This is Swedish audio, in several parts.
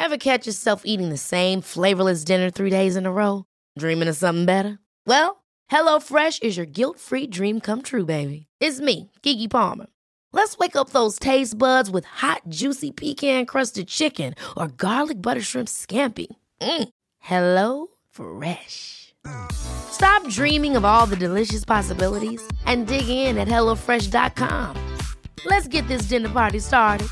Ever catch yourself eating the same flavorless dinner 3 days in a row? Dreaming of something better? Well, HelloFresh is your guilt-free dream come true, baby. It's me, Keke Palmer. Let's wake up those taste buds with hot, juicy pecan-crusted chicken or garlic butter shrimp scampi. Hello Fresh. Stop dreaming of all the delicious possibilities and dig in at HelloFresh.com. Let's get this dinner party started.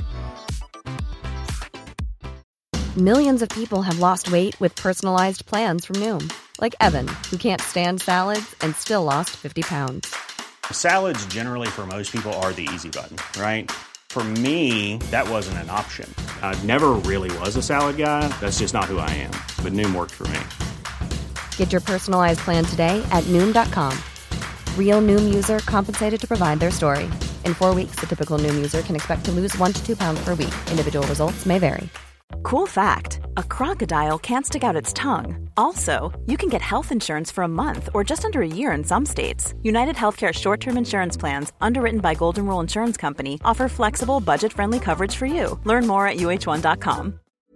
Millions of people have lost weight with personalized plans from Noom. Like Evan, who can't stand salads and still lost 50 pounds. Salads generally for most people are the easy button, right? For me, that wasn't an option. I never really was a salad guy. That's just not who I am. But Noom worked for me. Get your personalized plan today at Noom.com. Real Noom user compensated to provide their story. In 4 weeks, the typical Noom user can expect to lose 1 to 2 pounds per week. Individual results may vary. Cool fact, a crocodile can't stick out its tongue. Also, you can get health insurance for a month or just under a year in some states. United Healthcare short-term insurance plans, underwritten by Golden Rule Insurance Company, offer flexible, budget-friendly coverage for you. Learn more at uh1.com.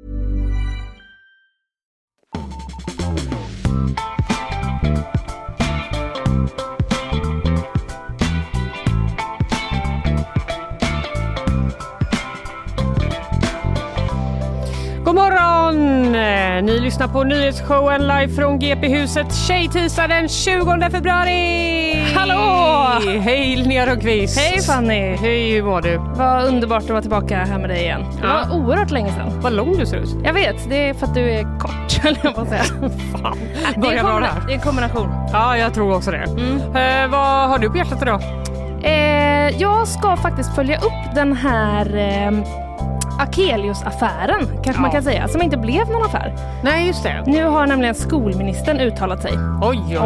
God morgon! Ni lyssnar på nyhetsshowen live från GP-huset Tjejtisdag den 20 februari! Hallå! Hej Linnea Rönnqvist! Hej Fanny! Hej, hur mår du? Vad underbart att vara tillbaka här med dig igen. Det var oerhört länge sedan. Vad lång du ser ut. Jag vet, det är för att du är kort, eller jag får säga. Fan, det är en kombination. Ja, jag tror också det. Vad har du på hjärtat idag? Jag ska faktiskt följa upp den här... Akelius-affären, kanske man kan säga, som inte blev någon affär. Nej, just det. Nu har nämligen skolministern uttalat sig. Oj.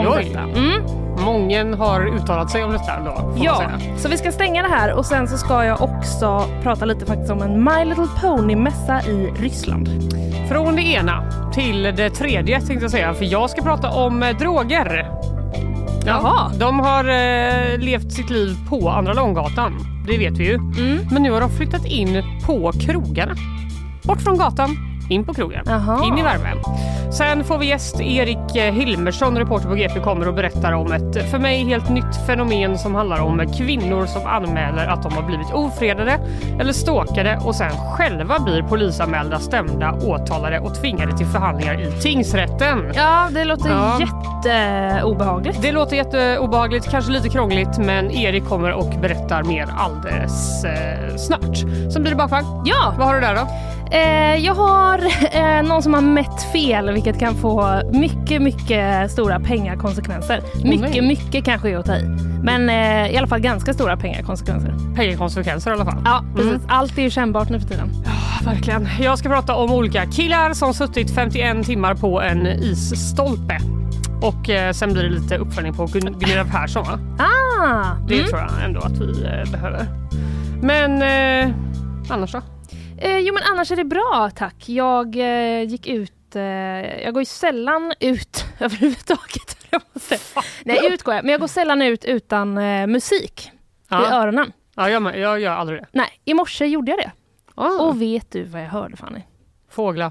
Många har uttalat sig om detta då. Ja, så vi ska stänga det här och sen så ska jag också prata lite faktiskt om en My Little Pony-mässa i Ryssland. Från det ena till det tredje tänkte jag säga, för jag ska prata om droger. Jaha. De har levt sitt liv på Andra Långgatan. Det vet vi ju. Men nu har de flyttat in på krogarna. Bort från gatan, in på krogen. Jaha. In i värmen. Sen får vi gäst Erik Hilmersson, reporter på GP, kommer och berättar om ett för mig helt nytt fenomen som handlar om kvinnor som anmäler att de har blivit ofredade eller stalkade och sen själva blir polisanmälda, stämda, åtalade och tvingade till förhandlingar i tingsrätten. Ja, det låter jätteobehagligt. Det låter jätteobehagligt, kanske lite krångligt, men Erik kommer och berättar mer alldeles snart. Sen blir det bakvagn. Ja! Vad har du där då? Jag har någon som har mätt fel, vilket kan få mycket stora pengakonsekvenser. Mycket kanske är att ta i. Men i alla fall ganska stora pengakonsekvenser. Pengakonsekvenser i alla fall. Ja, precis. Allt är ju kännbart nu för tiden. Ja, verkligen. Jag ska prata om olika killar som suttit 51 timmar på en isstolpe. Och sen blir det lite uppföljning på Gunilla Persson, va? Det tror jag ändå att vi behöver. Men annars då? Jo, men annars är det bra, tack. Jag gick ut... jag går ju sällan ut överhuvudtaget. Nej, utgår jag. Men jag går sällan ut utan musik i öronen. Ja, jag gör aldrig det. Nej, i morse gjorde jag det. Och vet du vad jag hörde, Fanny? Fåglar.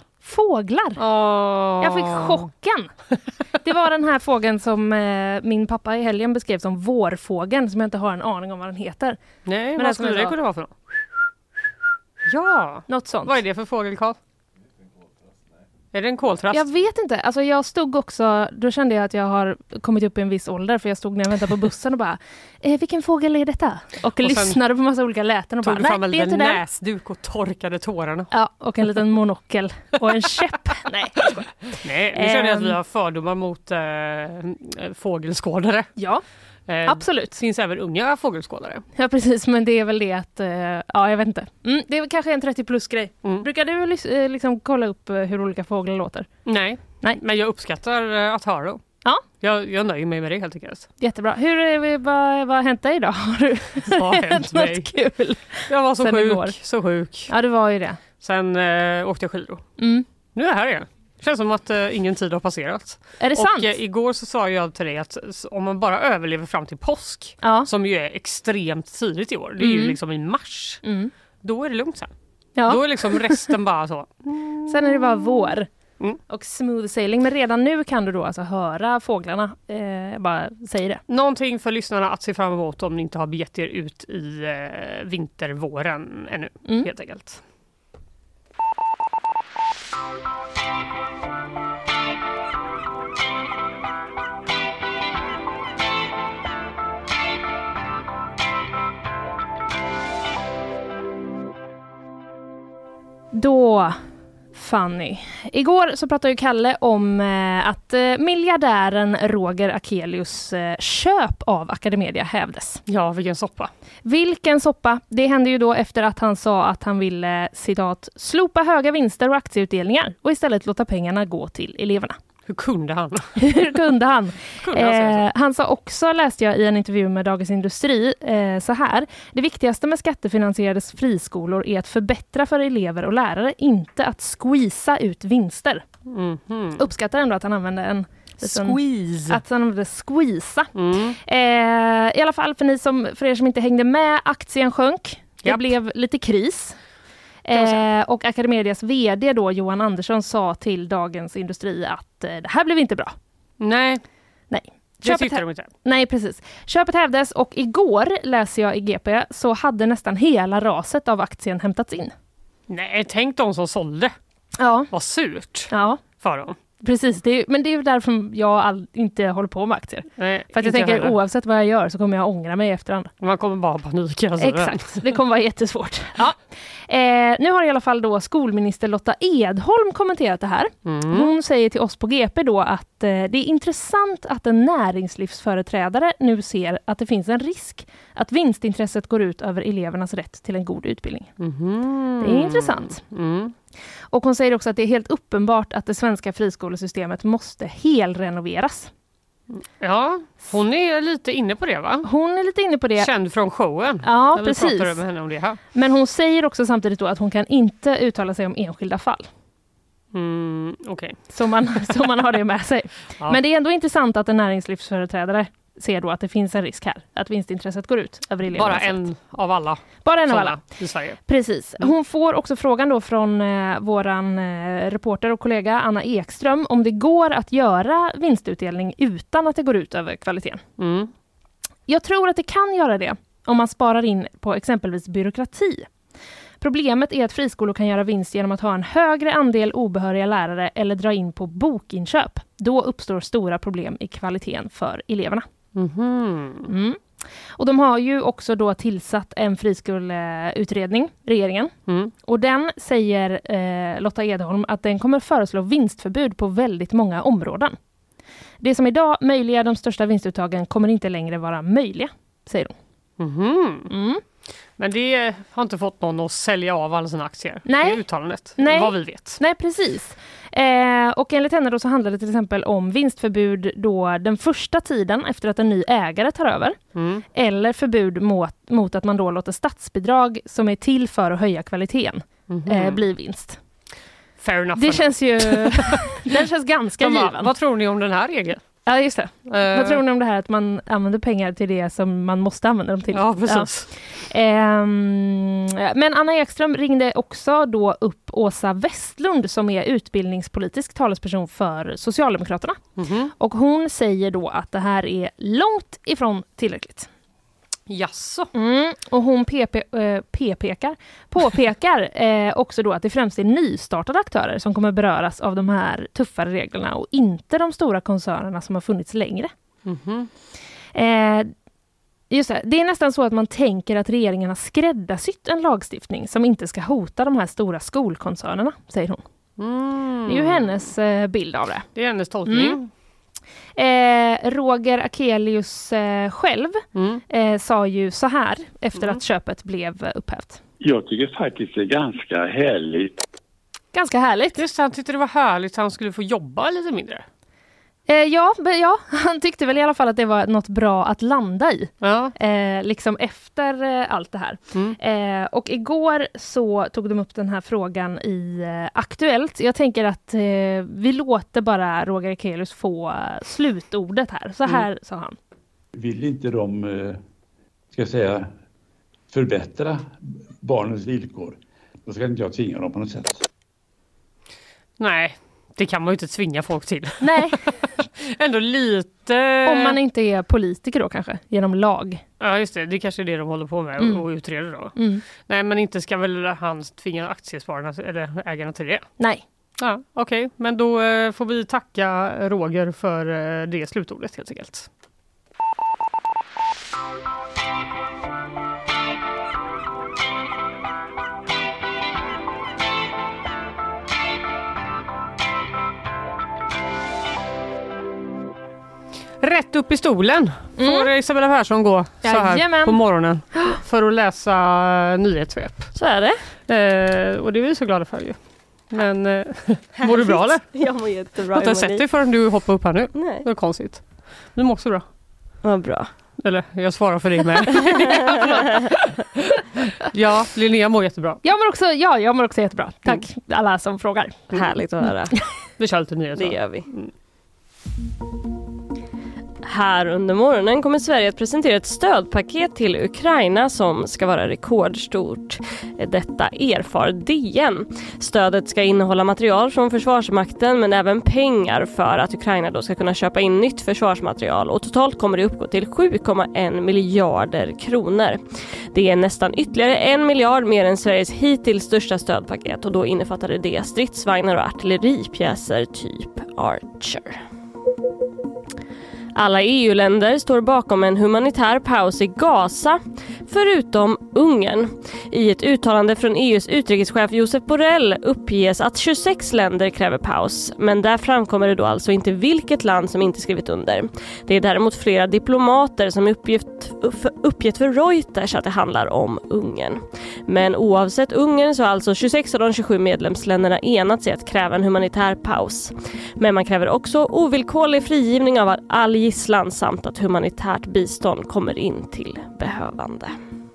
Jag fick chocken. Det var den här fågeln som min pappa i helgen beskrev som vårfågeln, som jag inte har en aning om vad den heter. Nej, men vad skulle det kunna vara för något? Ja, något sånt. Vad är det för fågel, Carl? Är det en koltrast? Jag vet inte. Alltså jag stod också, då kände jag att jag har kommit upp i en viss ålder, för jag stod när jag väntade på bussen och bara, vilken fågel är detta? Och lyssnade på massa olika läten och bara, nej, det är inte den. Näsduk och torkade tårarna. Ja, och en liten monokel och en käpp. Nej, nu känner jag att vi har fördomar mot fågelskådare. Ja. Absolut. Det finns även unga fågelskådare. Ja, precis, men det är väl det att jag vet inte. Det är kanske en 30+ grej. Brukar du liksom kolla upp hur olika fåglar låter? Nej, men jag uppskattar att höra dem. Ja. Jag nöjer mig med det helt enkelt. Jättebra. Vad har hänt dig idag? Har du hänt mig? Något kul? Jag var så sjuk. Ja, det var ju det. Sen åkte jag skidor. Nu är jag här igen. Det känns som att ingen tid har passerat. Är det sant? Och igår så sa jag till dig att om man bara överlever fram till påsk, som ju är extremt tidigt i år, det är ju liksom i mars, då är det lugnt sen. Ja. Då är liksom resten bara så. Sen är det bara vår. Och smooth sailing. Men redan nu kan du då alltså höra fåglarna. Bara säg det. Någonting för lyssnarna att se fram emot om ni inte har begett er ut i vintervåren ännu. Helt enkelt. Då, Fanny. Igår så pratade ju Kalle om att miljardären Roger Akelius köp av Academedia hävdes. Ja, vilken soppa. Vilken soppa. Det hände ju då efter att han sa att han ville, citat, slopa höga vinster och aktieutdelningar och istället låta pengarna gå till eleverna. Hur kunde han? Hur kunde han? Han sa också, läste jag i en intervju med Dagens Industri, så här. Det viktigaste med skattefinansierade friskolor är att förbättra för elever och lärare, inte att squeeza ut vinster. Uppskattar ändå att han använde en squeeze. Att han använde squeeza. I alla fall för er som inte hängde med, aktien sjönk. Det blev lite kris. Och Academedias vd då, Johan Andersson, sa till Dagens Industri att det här blev inte bra. Nej. Det tyckte de inte. Nej, precis. Köpet hävdes och igår, läser jag i GP, så hade nästan hela raset av aktien hämtats in. Nej, tänk de som sålde. Ja. Vad surt för dem. Precis, men det är ju därför jag inte håller på med aktier. Nej, för att jag tänker oavsett vad jag gör så kommer jag ångra mig i efterhand. Man kommer bara panika. Alltså. Exakt, det kommer vara jättesvårt. Ja. Nu har i alla fall då skolminister Lotta Edholm kommenterat det här. Hon säger till oss på GP då att det är intressant att en näringslivsföreträdare nu ser att det finns en risk att vinstintresset går ut över elevernas rätt till en god utbildning. Det är intressant. Och hon säger också att det är helt uppenbart att det svenska friskolesystemet måste helrenoveras. Ja, hon är lite inne på det, va? Hon är lite inne på det. Känd från showen. Ja, precis. Vi pratade med henne om det här. Men hon säger också samtidigt då att hon kan inte uttala sig om enskilda fall. Okej. Så man har det med sig. Ja. Men det är ändå intressant att en näringslivsföreträdare ser då att det finns en risk här. Att vinstintresset går ut över eleverna. Bara en av alla. Bara en av alla. I Sverige. Precis. Hon får också frågan då från våran reporter och kollega Anna Ekström om det går att göra vinstutdelning utan att det går ut över kvaliteten. Jag tror att det kan göra det om man sparar in på exempelvis byråkrati. Problemet är att friskolor kan göra vinst genom att ha en högre andel obehöriga lärare eller dra in på bokinköp. Då uppstår stora problem i kvaliteten för eleverna. Och de har ju också då tillsatt en friskoleutredning, regeringen. Och den säger Lotta Edholm att den kommer föreslå vinstförbud på väldigt många områden. Det som idag möjliggör de största vinstuttagen kommer inte längre vara möjliga, säger hon. Men det har inte fått någon att sälja av alla sina aktier. Nej. Det är uttalandet, vad vi vet. Nej, precis. Och enligt henne då så handlar det till exempel om vinstförbud då den första tiden efter att en ny ägare tar över. Eller förbud mot att man då låter statsbidrag som är till för att höja kvaliteten bli vinst. Fair enough. Det känns ju den känns ganska given. Vad tror ni om den här regeln? Ja, just det. Vad tror ni om det här att man använder pengar till det som man måste använda dem till? Ja, precis. Men Anna Ekström ringde också då upp Åsa Westlund som är utbildningspolitisk talesperson för Socialdemokraterna. Och hon säger då att det här är långt ifrån tillräckligt. Jasså. Och hon påpekar också då att det främst är nystartade aktörer som kommer beröras av de här tuffare reglerna och inte de stora koncernerna som har funnits längre. Just det är nästan så att man tänker att regeringen har skräddarsytt en lagstiftning som inte ska hota de här stora skolkoncernerna, säger hon. Det är ju hennes bild av det. Det är hennes tolkning. Roger Akelius själv sa ju så här efter att köpet blev upphävt. Jag tycker faktiskt det är ganska härligt. Ganska härligt. Just det, han tyckte det var härligt att han skulle få jobba lite mindre. Ja, han tyckte väl i alla fall att det var något bra att landa i. Ja. Liksom efter allt det här. Och igår så tog de upp den här frågan i Aktuellt. Jag tänker att vi låter bara Roger Akelius få slutordet här. Så här sa han. Vill inte de, ska jag säga, förbättra barnens villkor? Då ska inte jag tvinga dem på något sätt. Nej, det kan man ju inte tvinga folk till. Nej. Ändå lite... Om man inte är politiker då kanske, genom lag. Ja just det, det kanske är det de håller på med och utreder då. Nej, men inte ska väl han tvinga aktiespararna eller ägarna till det? Nej. Ja, okej. Men då får vi tacka Roger för det slutordet helt enkelt. Rätt upp i stolen får Isabella Persson gå så här på morgonen för att läsa nyhetssvep. Så är det. Och det är vi så glada för ju. Men mår du bra eller? Jag mår jättebra. Jag har inte sett dig förrän du hoppar upp här nu. Nej. Det är konstigt. Du mår också bra. Vad bra. Eller jag svarar för dig med. Ja, Linnea mår jättebra. Jag mår också jättebra. Tack alla som frågar. Härligt att höra. Vi kör lite nyheter. Det gör vi. Här under morgonen kommer Sverige att presentera ett stödpaket till Ukraina som ska vara rekordstort. Detta erfar DN. Stödet ska innehålla material från Försvarsmakten men även pengar för att Ukraina då ska kunna köpa in nytt försvarsmaterial och totalt kommer det uppgå till 7,1 miljarder kronor. Det är nästan ytterligare 1 miljard mer än Sveriges hittills största stödpaket och då innefattade det stridsvagnar och artilleripjäser typ Archer. Alla EU-länder står bakom en humanitär paus i Gaza, förutom Ungern. I ett uttalande från EUs utrikeschef Josep Borrell uppges att 26 länder kräver paus. Men där framkommer det då alltså inte vilket land som inte skrivit under. Det är däremot flera diplomater som uppgett för Reuters att det handlar om Ungern. Men oavsett Ungern så har alltså 26 av de 27 medlemsländerna enat sig att kräva en humanitär paus. Men man kräver också ovillkorlig frigivning av all gisslan samt att humanitärt bistånd kommer in till behövande.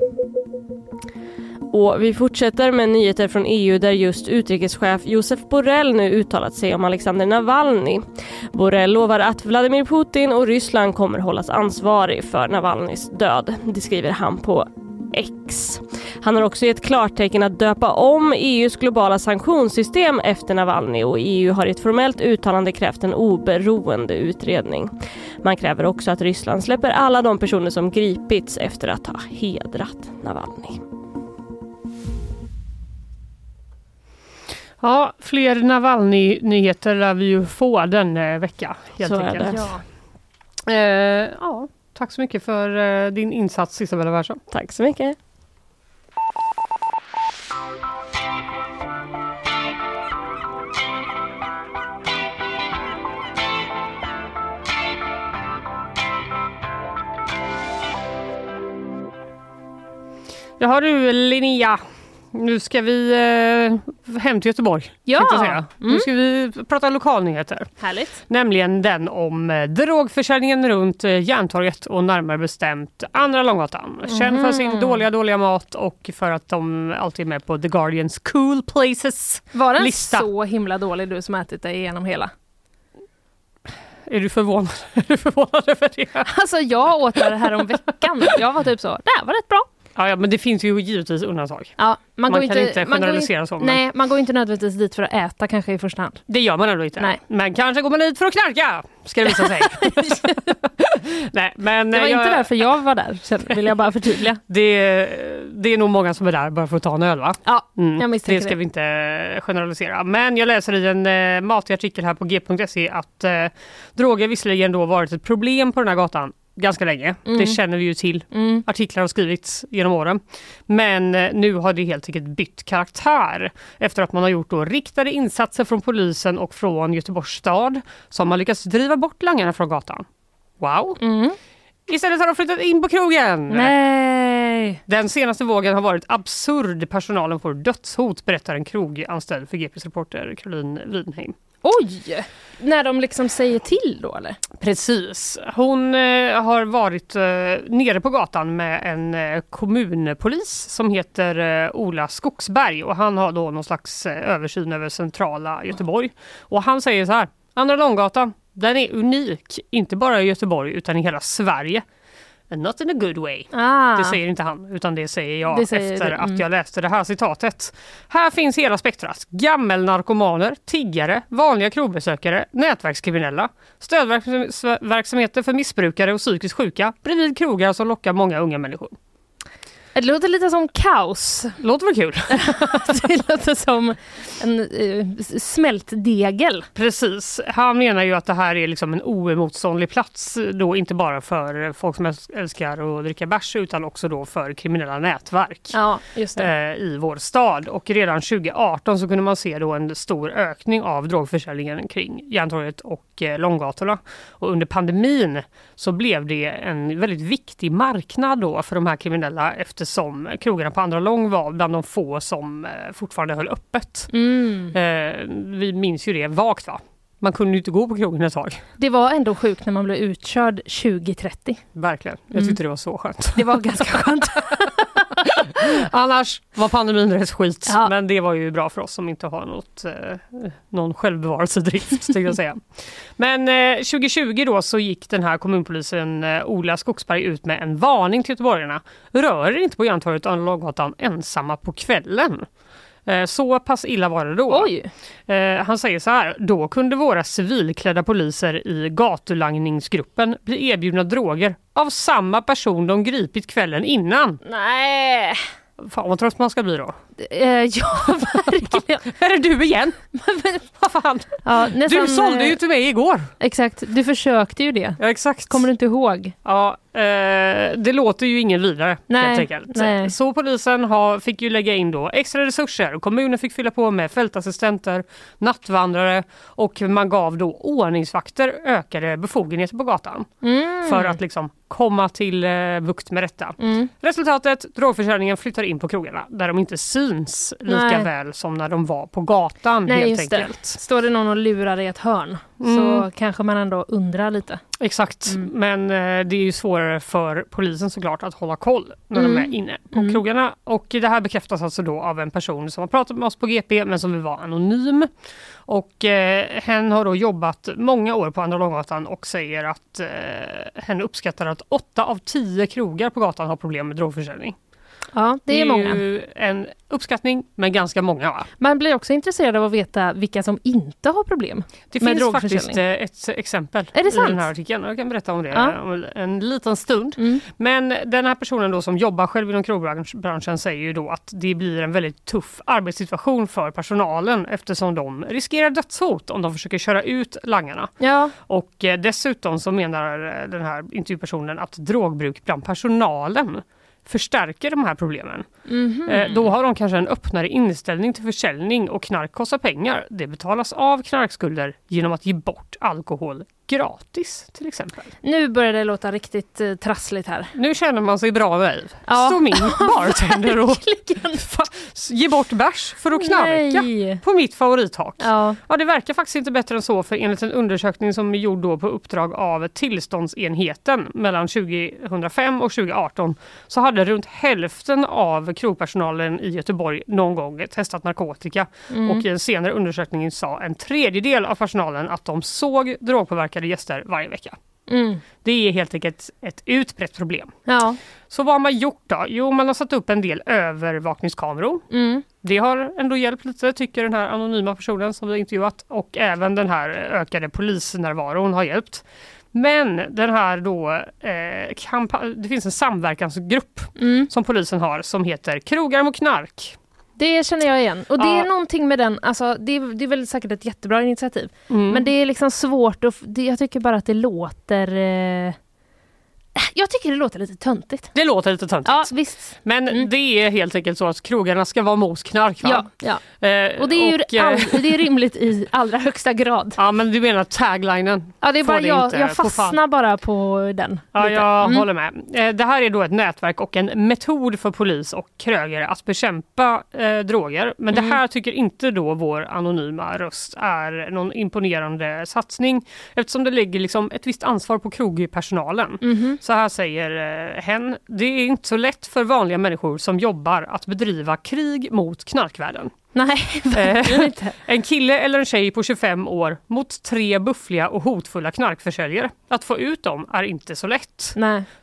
Och vi fortsätter med nyheter från EU där just utrikeschef Josep Borrell nu uttalat sig om Alexander Navalny. Borrell lovar att Vladimir Putin och Ryssland kommer hållas ansvarig för Navalnys död. Det skriver han på X. Han har också gett klartecken att döpa om EUs globala sanktionssystem efter Navalny och EU har i ett formellt uttalande krävt en oberoende utredning. Man kräver också att Ryssland släpper alla de personer som gripits efter att ha hedrat Navalny. Ja, fler Navalny-nyheter lär vi ju få den vecka. Helt enkelt. Ja, tack så mycket för din insats, Isabella Persson. Tack så mycket. Jaha du, Linnea. Nu ska vi hem till Göteborg. Ja. Nu ska vi prata lokalnyheter. Härligt. Nämligen den om drogförsäljningen runt Järntorget och närmare bestämt Andra Långgatan. Känd för sin dåliga mat och för att de alltid är med på The Guardians Cool Places Var den lista. Så himla dålig du som ätit dig igenom hela? Är du förvånad? Är du förvånad över det? Alltså jag åt det här om veckan. Jag var typ så, det här var rätt bra. Ja, men det finns ju givetvis undantag. Ja, man kan inte generalisera så. Nej, man går inte nödvändigtvis dit för att äta kanske i första hand. Det gör man ändå inte. Nej. Men kanske går man dit för att knarka, ska det visa sig. Nej, men det var inte därför jag var där, så vill jag bara förtydliga. Det är nog många som är där bara för att ta en öl, va? Ja, jag misstänker det. Ska vi inte generalisera. Men jag läser i en matig artikel här på g.se att droger visserligen då varit ett problem på den här gatan ganska länge. Det känner vi ju till. Artiklar har skrivits genom åren. Men nu har det helt enkelt bytt karaktär efter att man har gjort då riktade insatser från polisen och från Göteborgs stad som har lyckats driva bort langarna från gatan. Wow! Istället har de flyttat in på krogen. Nej! Den senaste vågen har varit absurd. Personalen får dödshot, berättar en kroganställd för GPs reporter Caroline Widenheim. Oj! När de liksom säger till då, eller? Precis. Hon har varit nere på gatan med en kommunpolis som heter Ola Skogsberg. Och han har då någon slags översyn över centrala Göteborg. Och han säger så här: Andra Långgatan, den är unik. Inte bara i Göteborg utan i hela Sverige. not in a good way. Det säger inte han, utan det säger jag efter att jag läste det här citatet. Här finns hela spektrat. Gammelnarkomaner, tiggare, vanliga krogbesökare, nätverkskriminella, stödverksamheter för missbrukare och psykiskt sjuka, bredvid krogar som lockar många unga människor. Det låter lite som kaos. Låter väl kul? Det låter som en smältdegel. Precis. Han menar ju att det här är liksom en oemotståndlig plats då, inte bara för folk som älskar att dricka bärs utan också då för kriminella nätverk just det. I vår stad. Och redan 2018 så kunde man se då en stor ökning av drogförsäljningen kring Järntorget och Långgatorna. Och under pandemin så blev det en väldigt viktig marknad då för de här kriminella, eftersom krogarna på Andra Lång var bland de få som fortfarande höll öppet. Vi minns ju det vagt, va? Man kunde ju inte gå på krogen ett tag. Det var ändå sjukt när man blev utkörd 2030. Verkligen. Jag tyckte det var så skönt. Det var ganska skönt. Annars var pandemin rätt skit. Ja. Men det var ju bra för oss som inte har någon självbevarelsedrift, tänkte jag säga. Men 2020 då så gick den här kommunpolisen Ola Skogsberg ut med en varning till göteborgarna. Rör inte på Järntorget och Långgatan ensamma på kvällen. Så pass illa var det då. Oj. Han säger så här: då kunde våra civilklädda poliser i gatulangningsgruppen bli erbjudna droger av samma person de gripit kvällen innan. Nej. Fan vad trött man ska bli då. Ja, verkligen. Är det du igen? Vad fan? Ja, nästan, du sålde ju till mig igår. Exakt, du försökte ju det. Ja, exakt. Kommer du inte ihåg? Ja, det låter ju ingen vidare. Nej. Så polisen fick ju lägga in då extra resurser och kommunen fick fylla på med fältassistenter, nattvandrare och man gav då ordningsvakter ökade befogenheter på gatan för att liksom komma till bukt med detta. Resultatet, drogförsäljningen flyttar in på krogarna där de inte syns lika väl som när de var på gatan. Nej, helt enkelt. Det. Står det någon och lurar i ett hörn så kanske man ändå undrar lite. Exakt, men det är ju svårare för polisen såklart att hålla koll när de är inne på krogarna. Och det här bekräftas alltså då av en person som har pratat med oss på GP men som vill vara anonym. Och hen har då jobbat många år på Andra Långgatan och säger att hen uppskattar att 8 av 10 krogar på gatan har problem med drogförsäljning. Ja, det är många. Ju en uppskattning, men ganska många, va? Man blir också intresserad av att veta vilka som inte har problem. Det finns faktiskt ett exempel i den här artikeln. Jag kan berätta om det om en liten stund. Men den här personen då som jobbar själv inom krogbranschen säger ju då att det blir en väldigt tuff arbetssituation för personalen eftersom de riskerar dödshot om de försöker köra ut langarna. Ja. Och dessutom så menar den här intervjupersonen att drogbruk bland personalen förstärker de här problemen. Då har de kanske en öppnare inställning till försäljning och knark kostar pengar. Det betalas av knarkskulder genom att ge bort alkohol gratis till exempel. Nu börjar det låta riktigt trassligt här. Nu känner man sig bra nöjd. Så min bartender och ge bort bärs för att knarka på mitt favorithak. Ja, det verkar faktiskt inte bättre än så, för enligt en undersökning som är gjord då på uppdrag av tillståndsenheten mellan 2005 och 2018 så hade runt hälften av krogpersonalen i Göteborg någon gång testat narkotika. Och i en senare undersökning sa en tredjedel av personalen att de såg drogpåverkade gäster varje vecka. Det är helt enkelt ett utbrett problem. Ja. Så vad har man gjort då? Jo, man har satt upp en del övervakningskameror. Det har ändå hjälpt lite, tycker den här anonyma personen som vi har intervjuat. Och även den här ökade polisnärvaron har hjälpt. Men den här då, det finns en samverkansgrupp som polisen har som heter Krogar mot knark. Det känner jag igen. Och det är någonting med den, alltså det är väl säkert ett jättebra initiativ. Men det är liksom svårt jag tycker bara att det låter... Jag tycker det låter lite töntigt. Det låter lite töntigt. Ja, visst. Men det är helt enkelt så att krogarna ska vara mot knark, va? Ja. Och det är det är rimligt i allra högsta grad. Ja, men du menar taglinen? Ja, det är bara jag fastnar bara på den. Ja, jag håller med. Det här är då ett nätverk och en metod för polis och krögare att bekämpa droger. Men det här tycker inte då vår anonyma röst är någon imponerande satsning. Eftersom det lägger liksom ett visst ansvar på krogpersonalen. Så här säger hen: det är inte så lätt för vanliga människor som jobbar att bedriva krig mot knarkvärlden. Nej, verkligen inte. En kille eller en tjej på 25 år mot 3 buffliga och hotfulla knarkförsäljare. Att få ut dem är inte så lätt. Nej.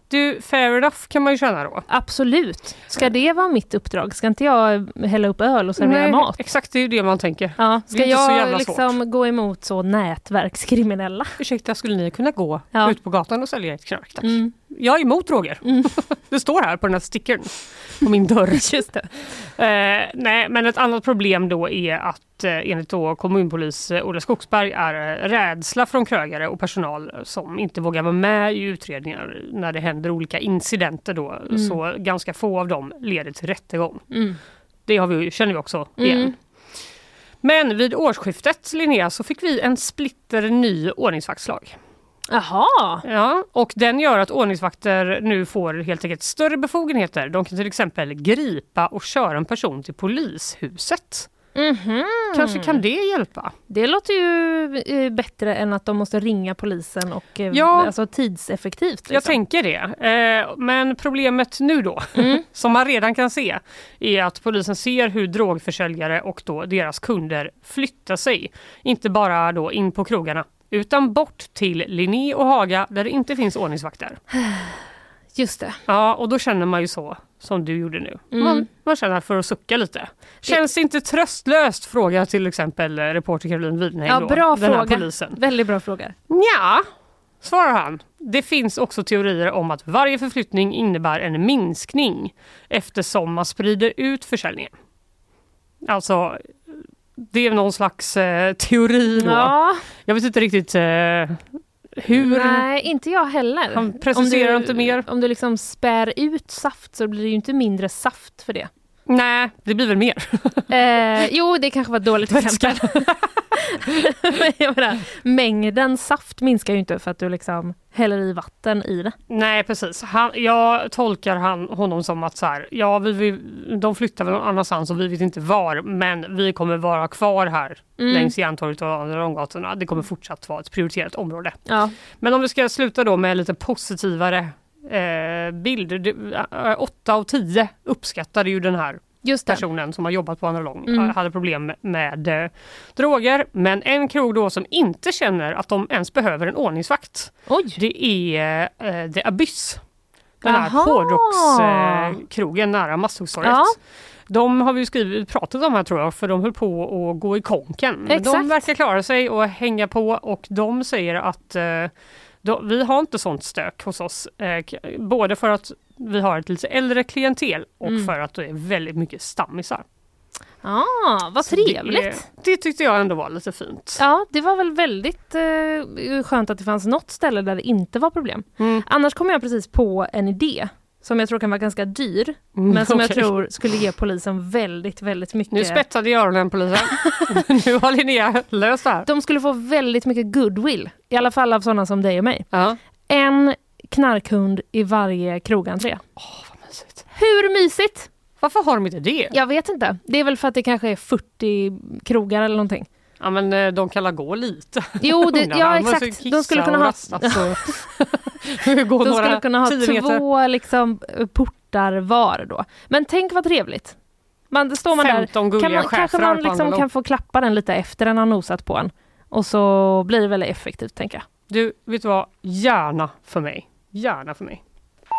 Du, fair enough kan man ju känna då. Absolut. Ska det vara mitt uppdrag? Ska inte jag hälla upp öl och servera mat? Exakt, det är ju det man tänker. Ja. Ska jag liksom gå emot så nätverkskriminella? Ursäkta, skulle ni kunna gå ut på gatan och sälja ett knark? Tack. Jag är emot droger. Det står här på den här stickern på min dörr. Just det. Nej, men ett annat problem då är att enligt då kommunpolis Ola Skogsberg är rädsla från krögare och personal som inte vågar vara med i utredningar när det händer olika incidenter då. Så ganska få av dem leder till rättegång. Det känner vi också igen. Men vid årsskiftet, Linnea, så fick vi en splitter ny ordningsvaktslag. Jaha! Ja, och den gör att ordningsvakter nu får helt enkelt större befogenheter. De kan till exempel gripa och köra en person till polishuset. Kanske kan det hjälpa. Det låter ju bättre än att de måste ringa polisen och alltså tidseffektivt. Liksom. Jag tänker det. Men problemet nu då, som man redan kan se, är att polisen ser hur drogförsäljare och då deras kunder flyttar sig. Inte bara då in på krogarna, utan bort till Linné och Haga där det inte finns ordningsvakter. Just det. Ja, och då känner man ju så som du gjorde nu. Man känner för att sucka lite. Känns det inte tröstlöst, fråga till exempel reporter Caroline Widnheim. Ja, bra den här fråga. polisen. Väldigt bra fråga. Ja, svarar han. Det finns också teorier om att varje förflyttning innebär en minskning eftersom man sprider ut försäljningen. Alltså, det är någon slags teori då. Ja. Jag vet inte riktigt hur. Nej, inte jag heller. Han preciserar inte mer. Om du liksom spär ut saft så blir det ju inte mindre saft för det. Nej, det blir väl mer. Jo, det kanske var ett dåligt exempel. Men jag menar, mängden saft minskar ju inte för att du liksom häller i vatten i det. Nej, precis. Jag tolkar honom som att så här, de flyttar väl någon annanstans och vi vet inte var, men vi kommer vara kvar här längs Järntorget och andra långgatorna. Det kommer fortsatt vara ett prioriterat område. Ja. Men om vi ska sluta då med lite positivare bilder. 8 av 10 uppskattade ju den här personen som har jobbat på Andra Lång. Hade problem med droger. Men en krog då som inte känner att de ens behöver en ordningsvakt. Oj. Det är The Abyss. Den här hårdrockskrogen nära Masthuggstorget. Ja. De har vi pratat om här tror jag, för de höll på att gå i konken. Men de verkar klara sig och hänga på, och de säger att vi har inte sånt stök hos oss. Både för att vi har ett lite äldre klientel och för att det är väldigt mycket stammisar. Vad trevligt. Det tyckte jag ändå var lite fint. Ja, det var väl väldigt skönt att det fanns något ställe där det inte var problem. Annars kom jag precis på en idé som jag tror kan vara ganska dyr, men som jag tror skulle ge polisen väldigt, väldigt mycket. Nu spetsade jag öronen polisen. Nu har Linnea löst det här. De skulle få väldigt mycket goodwill, i alla fall av sådana som dig och mig. En knarkhund i varje krogentré. Vad mysigt. Hur mysigt? Varför har de inte det? Jag vet inte. Det är väl för att det kanske är 40 krogar eller någonting. Ja, men de kan gå lite. Jo, exakt. De skulle kunna ha... De skulle kunna ha 2 liksom, portar var då. Men tänk vad trevligt. Står man 15 där, kanske man liksom kan få klappa den lite efter den har nosat på en. Och så blir det väldigt effektivt, tänker jag. Du, vet du vad? Gärna för mig. Gärna för mig.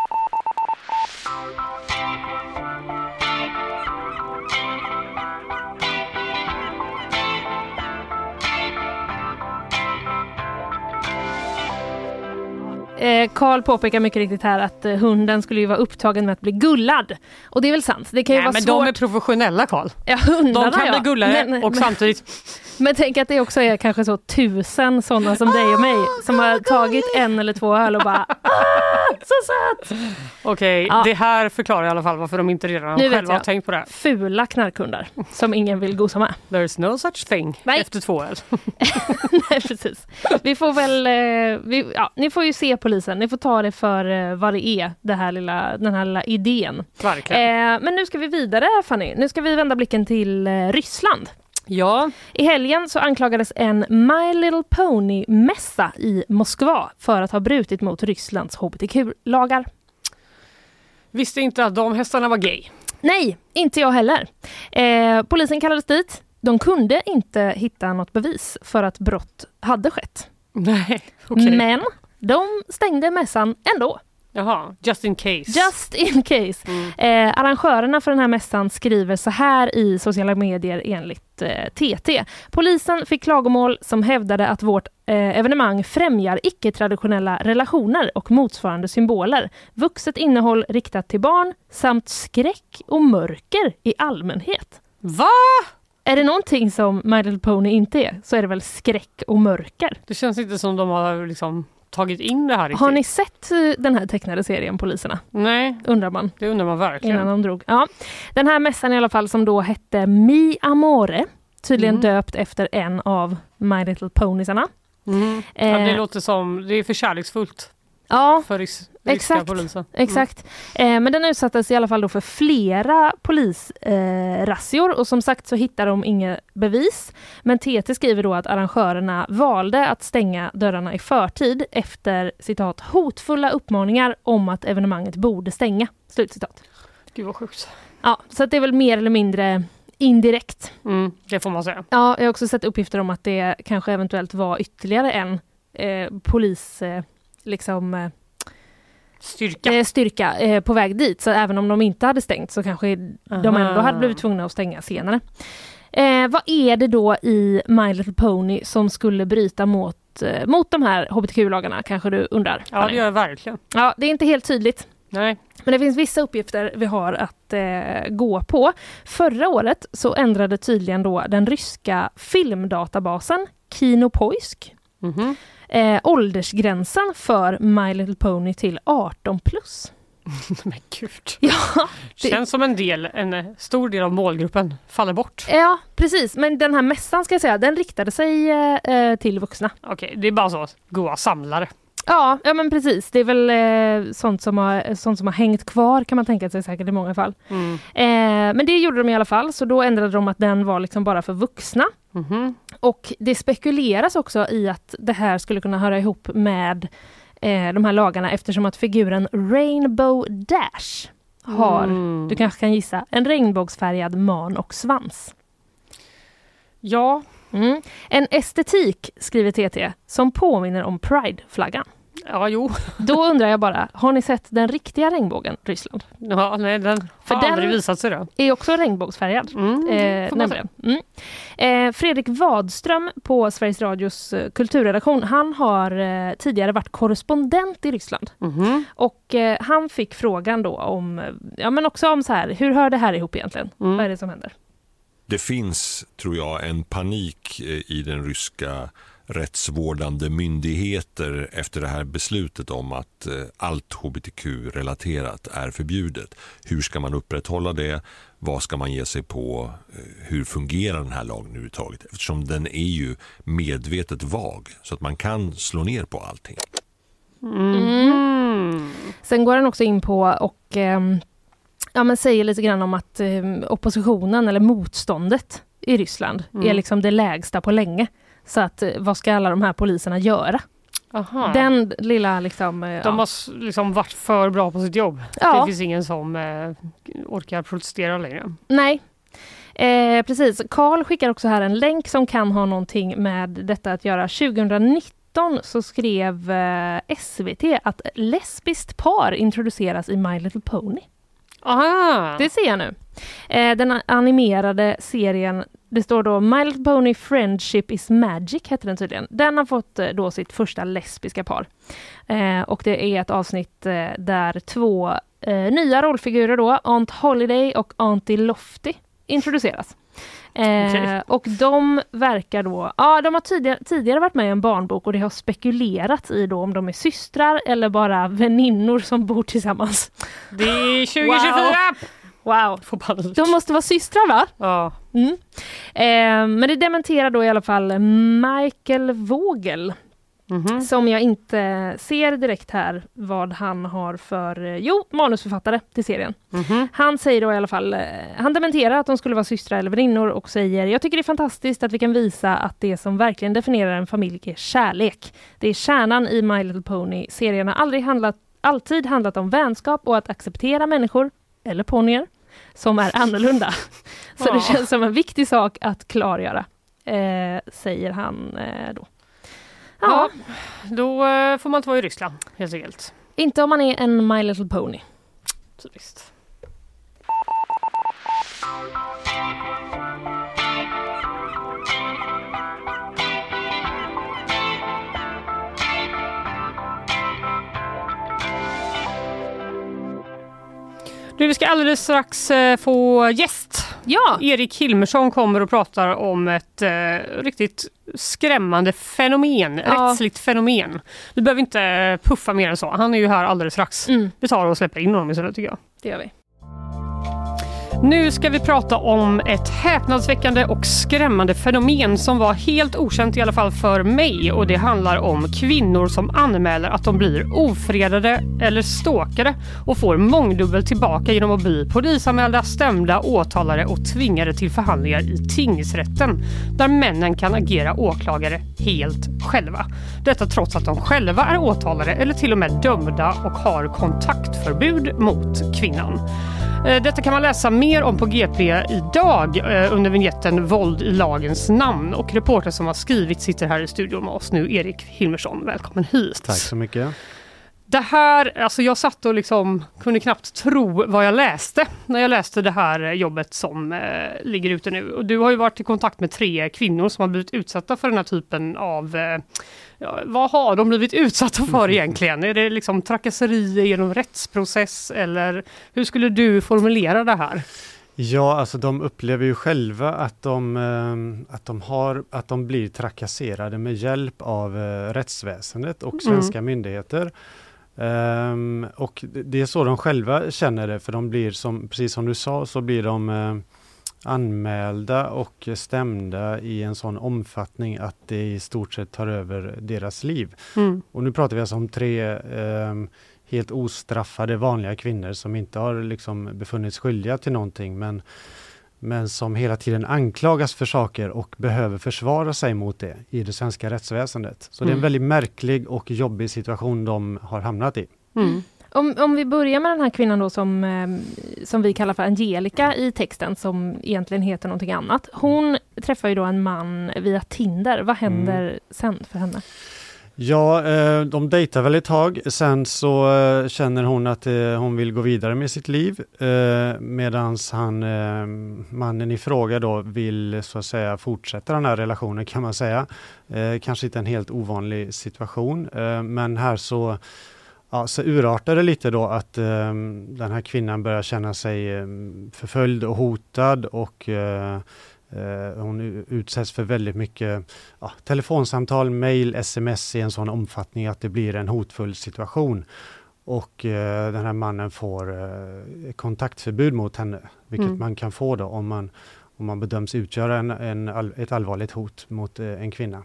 Karl påpekar mycket riktigt här att hunden skulle ju vara upptagen med att bli gullad. Och det är väl sant. Det kan ju vara men svårt. De är professionella, Karl. Ja, hundarna, de kan bli gullade och samtidigt... Men tänk att det också är kanske så 1000 sådana som dig och mig som har tagit 1 eller 2 öl och bara så söt! Okej, det här förklarar i alla fall varför de inte redan själva har tänkt på det. Fula knarkhundar som ingen vill gosa med. There's no such thing efter 2 öl. Nej, precis. Vi får väl... ni får ju se polisen. Ni får ta det för vad det är, den här lilla idén. Verkligen. Men nu ska vi vidare, Fanny. Nu ska vi vända blicken till Ryssland. Ja. I helgen så anklagades en My Little Pony-mässa i Moskva för att ha brutit mot Rysslands hbtq-lagar. Visste inte att de hästarna var gay? Nej, inte jag heller. Polisen kallades dit. De kunde inte hitta något bevis för att brott hade skett. Nej, okay. Men de stängde mässan ändå. Jaha, just in case. Just in case. Arrangörerna för den här mässan skriver så här i sociala medier enligt TT. Polisen fick klagomål som hävdade att vårt evenemang främjar icke-traditionella relationer och motsvarande symboler, vuxet innehåll riktat till barn samt skräck och mörker i allmänhet. Va? Är det någonting som My Little Pony inte är, så är det väl skräck och mörker. Det känns inte som de har liksom tagit in det här riktigt. Har ni sett den här tecknade serien Poliserna? Nej, undrar man. Det undrar man verkligen. Innan de drog. Ja. Den här mässan i alla fall som då hette Mi Amore, tydligen döpt efter en av My Little Ponysarna. Ja, det låter som, det är för kärleksfullt. Ja, för ryska polisen. Exakt. Men den utsattes i alla fall då för flera polisrazzor och som sagt så hittar de inga bevis. Men TT skriver då att arrangörerna valde att stänga dörrarna i förtid efter citat hotfulla uppmaningar om att evenemanget borde stänga. Slutcitat. Gud vad sjukt. Ja, så att det är väl mer eller mindre indirekt. Det får man säga. Ja, jag har också sett uppgifter om att det kanske eventuellt var ytterligare en polis styrka på väg dit. Så även om de inte hade stängt så kanske de ändå hade blivit tvungna att stänga senare. Vad är det då i My Little Pony som skulle bryta mot de här hbtq-lagarna, kanske du undrar? Ja, det gör jag verkligen. Ja, det är inte helt tydligt. Nej. Men det finns vissa uppgifter vi har att gå på. Förra året så ändrade tydligen då den ryska filmdatabasen Kinopoisk åldersgränsen för My Little Pony till 18+. Men gud. Ja, känns som en stor del av målgruppen faller bort. Ja, precis. Men den här mässan ska jag säga, den riktade sig till vuxna. Okej, det är bara så goa samlare. Ja, men precis. Det är väl sånt som har hängt kvar kan man tänka sig säkert i många fall. Men det gjorde de i alla fall, så då ändrade de att den var liksom bara för vuxna. Och det spekuleras också i att det här skulle kunna höra ihop med de här lagarna eftersom att figuren Rainbow Dash har, du kanske kan gissa, en regnbågsfärgad man och svans. Ja. En estetik, skriver TT, som påminner om Pride-flaggan. Ja, jo. Då undrar jag bara, har ni sett den riktiga regnbågen, Ryssland? Ja, nej, den har aldrig visat sig då. Är också regnbågsfärgad. Fredrik Wadström på Sveriges Radios kulturredaktion, han har tidigare varit korrespondent i Ryssland. Och han fick frågan då om, men också om så här, hur hör det här ihop egentligen? Vad är det som händer? Det finns, tror jag, en panik i den ryska rättsvårdande myndigheter efter det här beslutet om att allt hbtq-relaterat är förbjudet. Hur ska man upprätthålla det? Vad ska man ge sig på? Hur fungerar den här lagen överhuvudtaget? Eftersom den är ju medvetet vag så att man kan slå ner på allting. Sen går han också in på och men säger lite grann om att oppositionen eller motståndet i Ryssland är liksom det lägsta på länge. Så att vad ska alla de här poliserna göra? Aha. Den lilla liksom... De har liksom varit för bra på sitt jobb. Det finns ingen som orkar protestera längre. Nej. Precis. Carl skickar också här en länk som kan ha någonting med detta att göra. 2019 så skrev SVT att lesbiskt par introduceras i My Little Pony. Aha. Det ser jag nu. Den animerade serien, det står då My Little Pony Friendship is Magic heter den tydligen. Den har fått då sitt första lesbiska par. Och det är ett avsnitt där två nya rollfigurer då, Aunt Holiday och Auntie Lofty introduceras. Och de verkar då, de har tidigare varit med i en barnbok och det har spekulerats i då om de är systrar eller bara väninnor som bor tillsammans. Det är 2024! Wow. De måste vara systrar, va? Ja. Men det dementerar då i alla fall Michael Vogel. Som jag inte ser direkt här vad han har för manusförfattare till serien. Han säger då i alla fall, han dementerar att de skulle vara systrar eller väninnor och säger, jag tycker det är fantastiskt att vi kan visa att det som verkligen definierar en familj är kärlek. Det är kärnan i My Little Pony. Serien har alltid handlat om vänskap och att acceptera människor eller ponyer som är annorlunda. Så det känns som en viktig sak att klargöra, säger han då. Ja, då får man inte vara i Ryssland, helt enkelt. Inte om man är en My Little Pony. Så visst. Du, vi ska alldeles strax få gäst. Ja. Erik Hilmersson kommer och pratar om ett riktigt skrämmande fenomen, rättsligt fenomen. Vi behöver inte puffa mer än så. Han är ju här alldeles strax. Vi tar och släpper in honom istället, tycker jag. Det gör vi. Nu ska vi prata om ett häpnadsväckande och skrämmande fenomen som var helt okänt i alla fall för mig, och det handlar om kvinnor som anmäler att de blir ofredade eller stalkade och får mångdubbelt tillbaka genom att bli polisanmälda, stämda, åtalade och tvingade till förhandlingar i tingsrätten där männen kan agera åklagare helt själva. Detta trots att de själva är åtalade eller till och med dömda och har kontaktförbud mot kvinnan. Detta kan man läsa mer om på GP idag under vignetten Våld i lagens namn, och reporter som har skrivit sitter här i studion med oss nu, Erik Hilmersson. Välkommen hit. Tack så mycket. Det här, alltså jag satt och liksom kunde knappt tro vad jag läste när jag läste det här jobbet som ligger ute nu. Och du har ju varit i kontakt med 3 kvinnor som har blivit utsatta för den här typen av... vad har de blivit utsatta för egentligen? Är det liksom trakasserier genom rättsprocess, eller hur skulle du formulera det här? Ja, alltså de upplever ju själva att de blir trakasserade med hjälp av rättsväsendet och svenska myndigheter. Och det är så de själva känner det, för de blir precis som du sa, så blir de anmälda och stämda i en sån omfattning att det i stort sett tar över deras liv. Och nu pratar vi alltså om 3 helt ostraffade vanliga kvinnor som inte har liksom befunnits skyldiga till någonting, men som hela tiden anklagas för saker och behöver försvara sig mot det i det svenska rättsväsendet. Så det är en väldigt märklig och jobbig situation de har hamnat i. Om vi börjar med den här kvinnan då som vi kallar för Angelica i texten, som egentligen heter någonting annat. Hon träffar ju då en man via Tinder. Vad händer sen för henne? Ja, de dejtar väl ett tag. Sen så känner hon att hon vill gå vidare med sitt liv. Medans mannen i fråga då vill så att säga fortsätta den här relationen, kan man säga. Kanske inte en helt ovanlig situation. Men här så urartar det lite då att den här kvinnan börjar känna sig förföljd och hotad, och hon utsätts för väldigt mycket telefonsamtal, mejl, sms i en sån omfattning att det blir en hotfull situation. Och den här mannen får kontaktförbud mot henne, vilket man kan få då om man bedöms utgöra ett allvarligt hot mot en kvinna.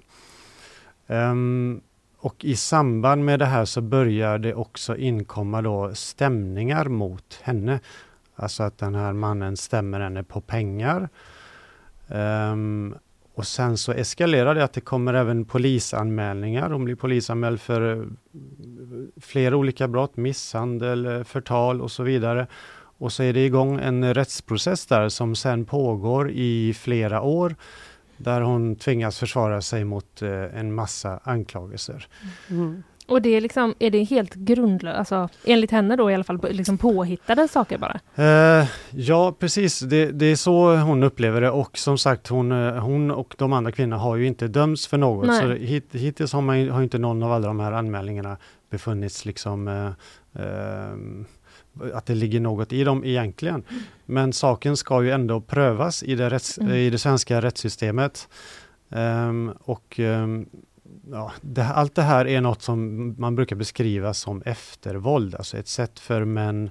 Och i samband med det här så börjar det också inkomma då stämningar mot henne. Alltså att den här mannen stämmer henne på pengar. Och sen så eskalerar det att det kommer även polisanmälningar. Hon blir polisanmäld för flera olika brott, misshandel, förtal och så vidare. Och så är det igång en rättsprocess där som sen pågår i flera år, där hon tvingas försvara sig mot en massa anklagelser. Och det är liksom, är det helt grundlöst, alltså enligt henne då i alla fall, liksom påhittade saker bara? Ja, precis. Det är så hon upplever det, och som sagt hon och de andra kvinnorna har ju inte dömts för något. Nej. Så hittills har inte någon av alla de här anmälningarna befunnits liksom att det ligger något i dem egentligen. Men saken ska ju ändå prövas i det svenska rättssystemet. Allt det här är något som man brukar beskriva som eftervåld. Alltså ett sätt för män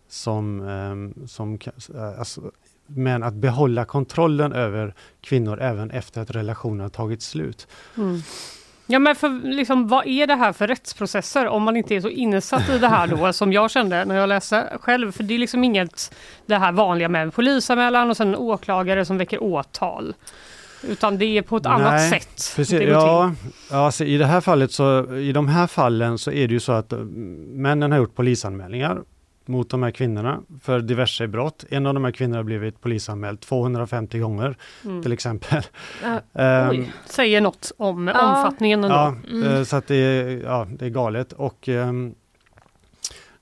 men att behålla kontrollen över kvinnor även efter att relationen har tagit slut. Ja, men för, liksom, vad är det här för rättsprocesser om man inte är så insatt i det här då, som jag kände när jag läste själv? För det är liksom inget det här vanliga med en polisanmälan och sen en åklagare som väcker åtal. Utan det är på ett annat sätt. Precis. Alltså i de här fallen så är det ju så att männen har gjort polisanmälningar mot de här kvinnorna för diverse brott. En av de här kvinnorna har blivit polisanmäld 250 gånger till exempel. Säger något om omfattningen ändå. Så att det är galet. Och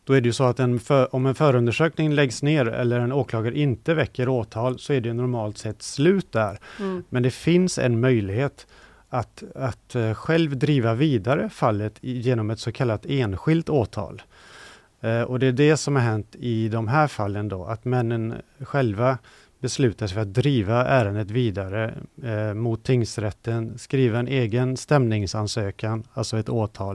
Då är det ju så att om en förundersökning läggs ner eller en åklagare inte väcker åtal så är det normalt sett slut där. Men det finns en möjlighet att själv driva vidare fallet genom ett så kallat enskilt åtal. Och det är det som har hänt i de här fallen då, att männen själva beslutar sig för att driva ärendet vidare mot tingsrätten, skriva en egen stämningsansökan, alltså ett åtal.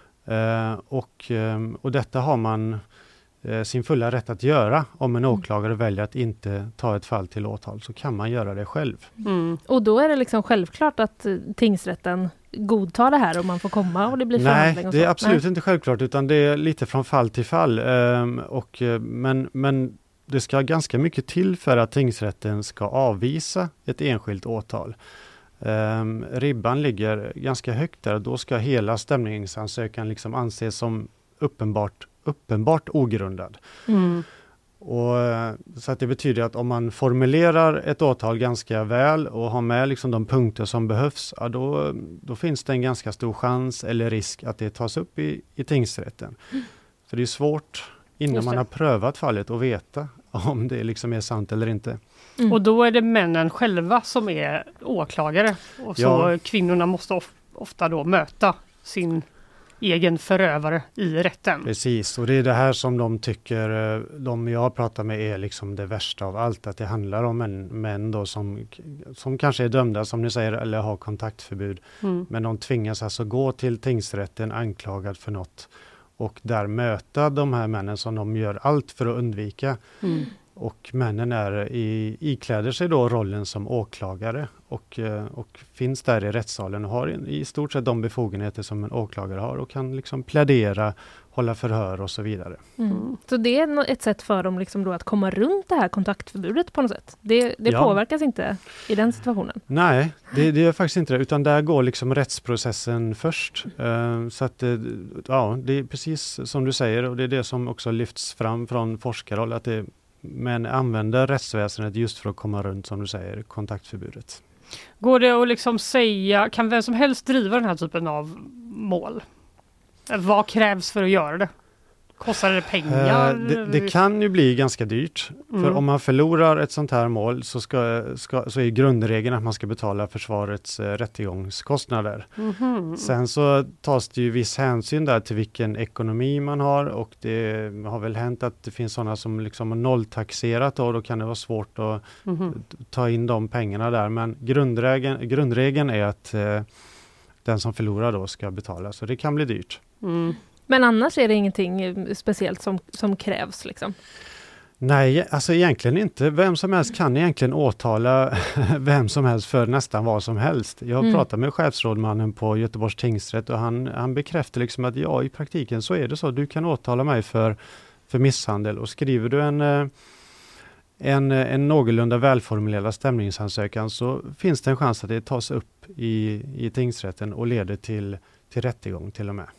Och detta har man sin fulla rätt att göra. Om en åklagare väljer att inte ta ett fall till åtal så kan man göra det själv. Och då är det liksom självklart att tingsrätten godtar det här och man får komma och det blir förhandling och så? Nej, det är absolut inte självklart utan det är lite från fall till fall. Men det ska ganska mycket till för att tingsrätten ska avvisa ett enskilt åtal. Ribban ligger ganska högt där och då ska hela stämningsansökan liksom anses som uppenbart ogrundad. Och, så att det betyder att om man formulerar ett åtal ganska väl och har med liksom de punkter som behövs, ja, då finns det en ganska stor chans eller risk att det tas upp i tingsrätten. För det är svårt innan man har prövat fallet och veta om det liksom är sant eller inte. Och då är det männen själva som är åklagare och så kvinnorna måste ofta då möta sin egen förövare i rätten. Precis, och det är det här som de tycker, de jag pratar med är liksom det värsta av allt, att det handlar om män då som kanske är dömda som ni säger eller har kontaktförbud. Men de tvingas alltså gå till tingsrätten anklagad för något och där möta de här männen som de gör allt för att undvika. Och männen ikläder sig då rollen som åklagare och finns där i rättssalen och har i stort sett de befogenheter som en åklagare har och kan liksom plädera, hålla förhör och så vidare. Så det är ett sätt för dem liksom då att komma runt det här kontaktförbudet på något sätt? Det påverkas inte i den situationen? Nej, det gör faktiskt inte det, utan där går liksom rättsprocessen först. Så att det är precis som du säger och det är det som också lyfts fram från forskarhåll att men använder rättsväsendet just för att komma runt, som du säger, kontaktförbudet. Går det att liksom säga, kan vem som helst driva den här typen av mål? Vad krävs för att göra det? Kostar det pengar? Det kan ju bli ganska dyrt. För om man förlorar ett sånt här mål så är grundregeln att man ska betala försvarets rättegångskostnader. Sen så tas det ju viss hänsyn där till vilken ekonomi man har och det har väl hänt att det finns sådana som liksom har nolltaxerat och då kan det vara svårt att ta in de pengarna där. Men grundregeln är att den som förlorar då ska betala, så det kan bli dyrt. Men annars är det ingenting speciellt som krävs liksom? Nej, alltså egentligen inte. Vem som helst kan egentligen åtala vem som helst för nästan vad som helst. Jag har pratat med chefsrådmannen på Göteborgs tingsrätt och han bekräftar liksom att i praktiken så är det så. Du kan åtala mig för misshandel och skriver du en någorlunda välformulerad stämningsansökan så finns det en chans att det tas upp i tingsrätten och leder till rättegång till och med.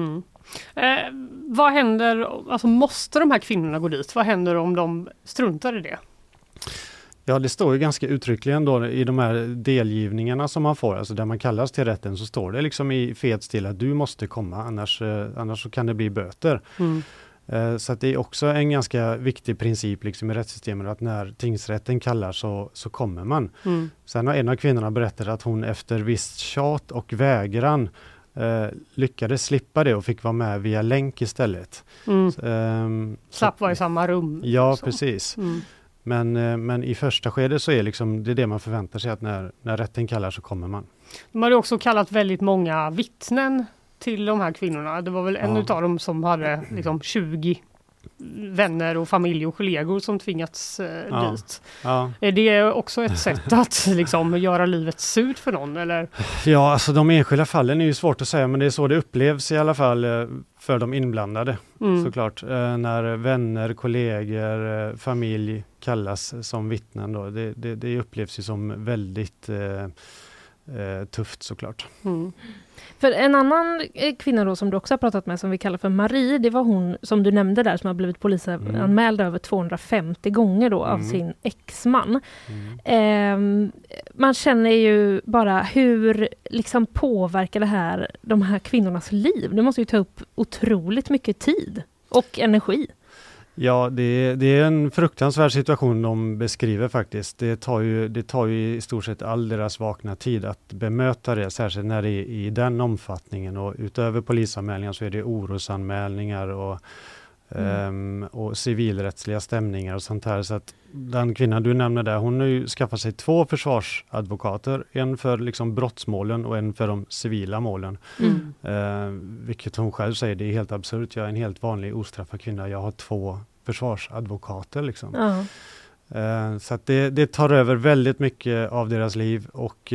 Vad händer, alltså måste de här kvinnorna gå dit? Vad händer om de struntar i det? Ja, det står ju ganska uttryckligen då i de här delgivningarna som man får, alltså där man kallas till rätten så står det liksom i fet stil att du måste komma, annars så kan det bli böter. Så att det är också en ganska viktig princip liksom i rättssystemet att när tingsrätten kallar så kommer man. Sen har en av kvinnorna berättat att hon efter visst tjat och vägran lyckades slippa det och fick vara med via länk istället. Slapp vara i samma rum. Ja, precis. Men i första skede så är liksom, det är det man förväntar sig att när rätten kallar så kommer man. De hade också kallat väldigt många vittnen till de här kvinnorna. Det var väl en utav dem som hade liksom 20 vänner och familj och kollegor som tvingats dit. Är det också ett sätt att liksom göra livet surt för någon? Eller? Ja, alltså de enskilda fallen är ju svårt att säga, men det är så det upplevs i alla fall för de inblandade. Såklart. När vänner, kollegor, familj kallas som vittnen då. Det upplevs ju som väldigt tufft såklart. För en annan kvinna då som du också har pratat med som vi kallar för Marie, det var hon som du nämnde där som har blivit polisanmäld över 250 gånger då av sin exman. Man känner ju bara hur liksom påverkar det här de här kvinnornas liv. Det måste ju ta upp otroligt mycket tid. Och energi. Ja, det är en fruktansvärd situation de beskriver faktiskt. Det tar ju i stort sett all deras vakna tid att bemöta det, särskilt när det är i den omfattningen. Och utöver polisanmälningar så är det orosanmälningar och civilrättsliga stämningar och sånt här. Så att den kvinnan du nämnde där, hon har ju skaffat sig 2 försvarsadvokater. En för liksom brottsmålen och en för de civila målen. Vilket hon själv säger, det är helt absurt. Jag är en helt vanlig ostraffad kvinna. Jag har 2 försvarsadvokater liksom. Så att det tar över väldigt mycket av deras liv och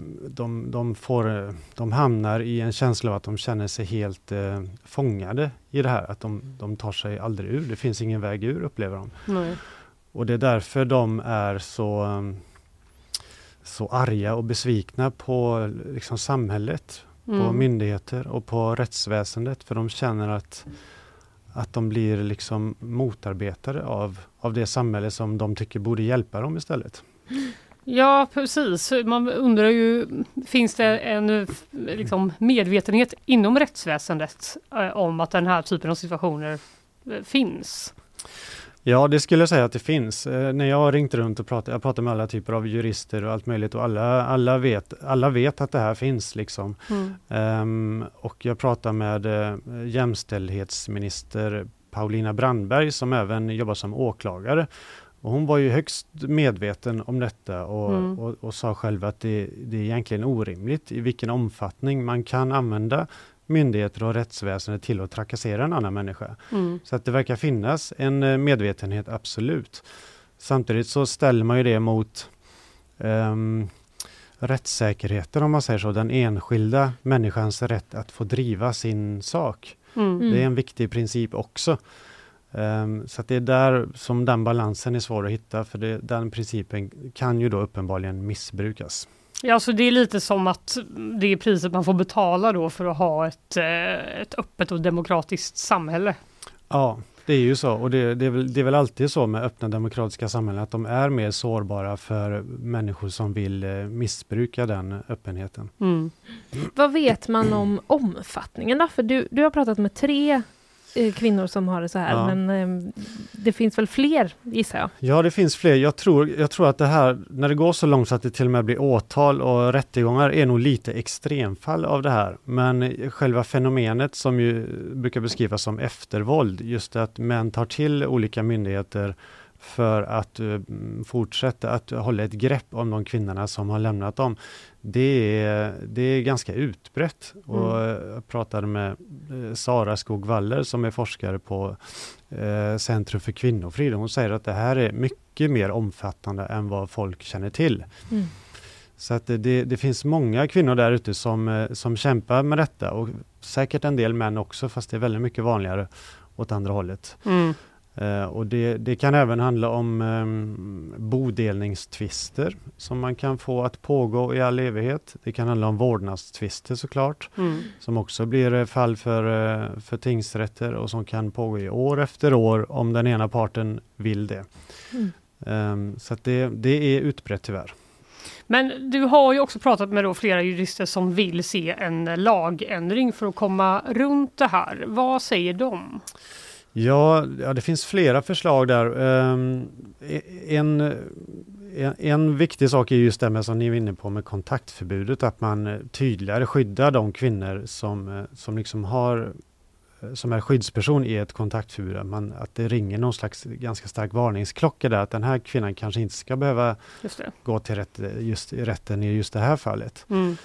de hamnar i en känsla av att de känner sig helt fångade i det här. Att de tar sig aldrig ur. Det finns ingen väg ur, upplever de. Nej. Och det är därför de är så arga och besvikna på liksom samhället, på myndigheter och på rättsväsendet. För de känner att de blir liksom motarbetade av det samhälle som de tycker borde hjälpa dem istället. Ja, precis. Man undrar ju, finns det en liksom medvetenhet inom rättsväsendet om att den här typen av situationer finns? Ja, det skulle jag säga att det finns. När jag har ringt runt och pratat med alla typer av jurister och allt möjligt och alla vet att det här finns liksom. Och jag pratar med jämställdhetsminister Paulina Brandberg som även jobbar som åklagare. Och hon var ju högst medveten om detta och sa själv att det är egentligen orimligt i vilken omfattning man kan använda myndigheter och rättsväsendet till att trakassera en annan människa. Så att det verkar finnas en medvetenhet, absolut. Samtidigt så ställer man ju det mot rättssäkerheten, om man säger så. Den enskilda människans rätt att få driva sin sak. Det är en viktig princip också. Så att det är där som den balansen är svår att hitta, för den principen kan ju då uppenbarligen missbrukas. Ja, så det är lite som att det är priset man får betala då för att ha ett öppet och demokratiskt samhälle. Ja, det är ju så. Och det är väl alltid så med öppna demokratiska samhällen att de är mer sårbara för människor som vill missbruka den öppenheten. Vad vet man om omfattningen då? För du har pratat med 3 kvinnor som har det så här, men det finns väl fler, gissar jag? Ja, det finns fler. Jag tror att det här, när det går så långt så att det till och med blir åtal och rättegångar, är nog lite extremfall av det här. Men själva fenomenet som ju brukar beskrivas som eftervåld, just att män tar till olika myndigheter för att fortsätta att hålla ett grepp om de kvinnorna som har lämnat dem. Det är ganska utbrett. Och jag pratade med Sara Skog-Waller som är forskare på Centrum för kvinnofrid. Hon säger att det här är mycket mer omfattande än vad folk känner till. Så att det finns många kvinnor där ute som kämpar med detta, och säkert en del män också, fast det är väldigt mycket vanligare åt andra hållet. Och det kan även handla om bodelningstvister som man kan få att pågå i all evighet. Det kan handla om vårdnadstvister såklart, som också blir fall för tingsrätter och som kan pågå i år efter år om den ena parten vill det. Så att det är utbrett tyvärr. Men du har ju också pratat med flera jurister som vill se en lagändring för att komma runt det här. Vad säger de? Ja, det finns flera förslag där. En viktig sak är just det med, som ni är inne på, med kontaktförbudet, att man tydligare skyddar de kvinnor som liksom som är skyddsperson i ett kontaktförbud. Att det ringer någon slags ganska stark varningsklocka där, att den här kvinnan kanske inte ska behöva gå till rätten i just det här fallet.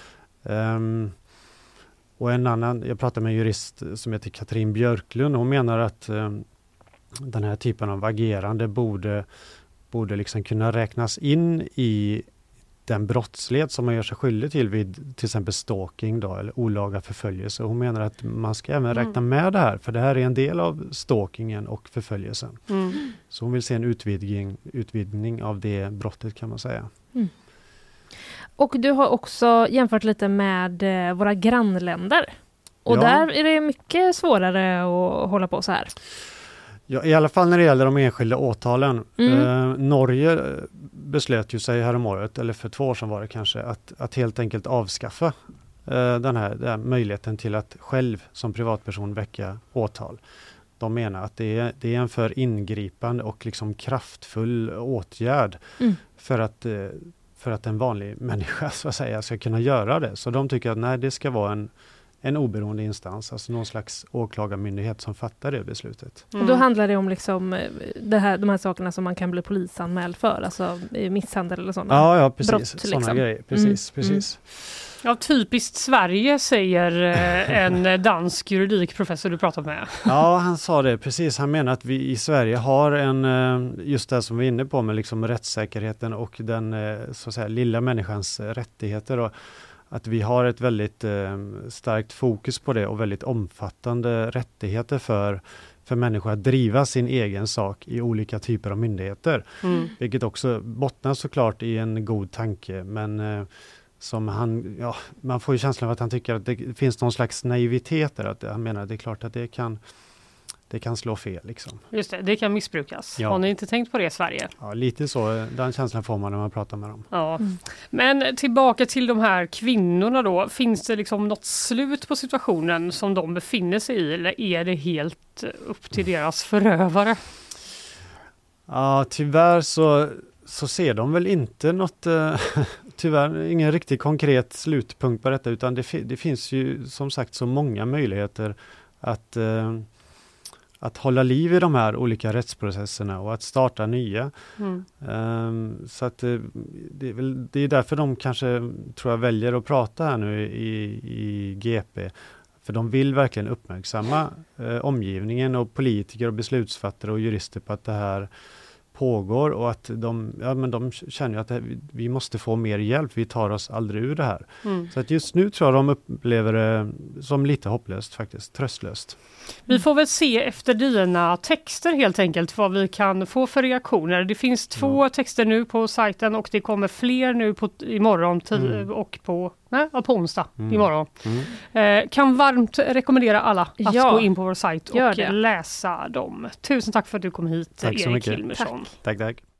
Och jag pratade med en jurist som heter Katrin Björklund, och hon menar att den här typen av agerande borde liksom kunna räknas in i den brottslighet som man gör sig skyldig till vid till exempel stalking då, eller olaga förföljelse. Hon menar att man ska även räkna med det här, för det här är en del av stalkingen och förföljelsen. Så hon vill se en utvidgning av det brottet, kan man säga. Och du har också jämfört lite med våra grannländer. Och där är det mycket svårare att hålla på så här. Ja, i alla fall när det gäller de enskilda åtalen. Norge beslöt ju sig häromåret, eller för 2 år sedan var det kanske, att helt enkelt avskaffa den här möjligheten till att själv som privatperson väcka åtal. de menar att det är en för ingripande och liksom kraftfull åtgärd för att en vanlig människa så att säga ska kunna göra det. Så de tycker att nej, det ska vara en oberoende instans, alltså någon slags åklagarmyndighet som fattar det beslutet. Och då handlar det om liksom de här sakerna som man kan bli polisanmäld för, alltså misshandel eller sådana ja, precis. brott. Sådana liksom. grejer, precis. Ja, typiskt Sverige, säger en dansk juridikprofessor du pratat med. Ja, han sa det precis. Han menar att vi i Sverige har just det som vi är inne på med liksom rättssäkerheten och den så att säga lilla människans rättigheter. Och att vi har ett väldigt starkt fokus på det och väldigt omfattande rättigheter för människor att driva sin egen sak i olika typer av myndigheter. Vilket också bottnar såklart i en god tanke, men som man får ju känslan av att han tycker att det finns någon slags naivitet där. Att han menar att det är klart att det kan slå fel. Liksom. Just det kan missbrukas. Ja. Har ni inte tänkt på det i Sverige? Ja, lite så. Den känslan får man när man pratar med dem. Ja. Men tillbaka till de här kvinnorna då. Finns det liksom något slut på situationen som de befinner sig i? Eller är det helt upp till deras förövare? Ja, tyvärr så ser de väl inte något, tyvärr ingen riktigt konkret slutpunkt på detta, utan det finns ju som sagt så många möjligheter att hålla liv i de här olika rättsprocesserna och att starta nya. Så att det är därför de kanske, tror jag, väljer att prata här nu i GP. För de vill verkligen uppmärksamma omgivningen och politiker och beslutsfattare och jurister på att det här pågår och att de känner att vi måste få mer hjälp, vi tar oss aldrig ur det här. Så att just nu tror jag de upplever det som lite hopplöst faktiskt, tröstlöst. Vi får väl se efter dina texter helt enkelt vad vi kan få för reaktioner. Det finns 2 texter nu på sajten och det kommer fler nu imorgon och på onsdag imorgon. Kan varmt rekommendera alla att gå in på vår sajt och läsa dem. Tusen tack för att du kom hit, Erik Hilmersson. Tack.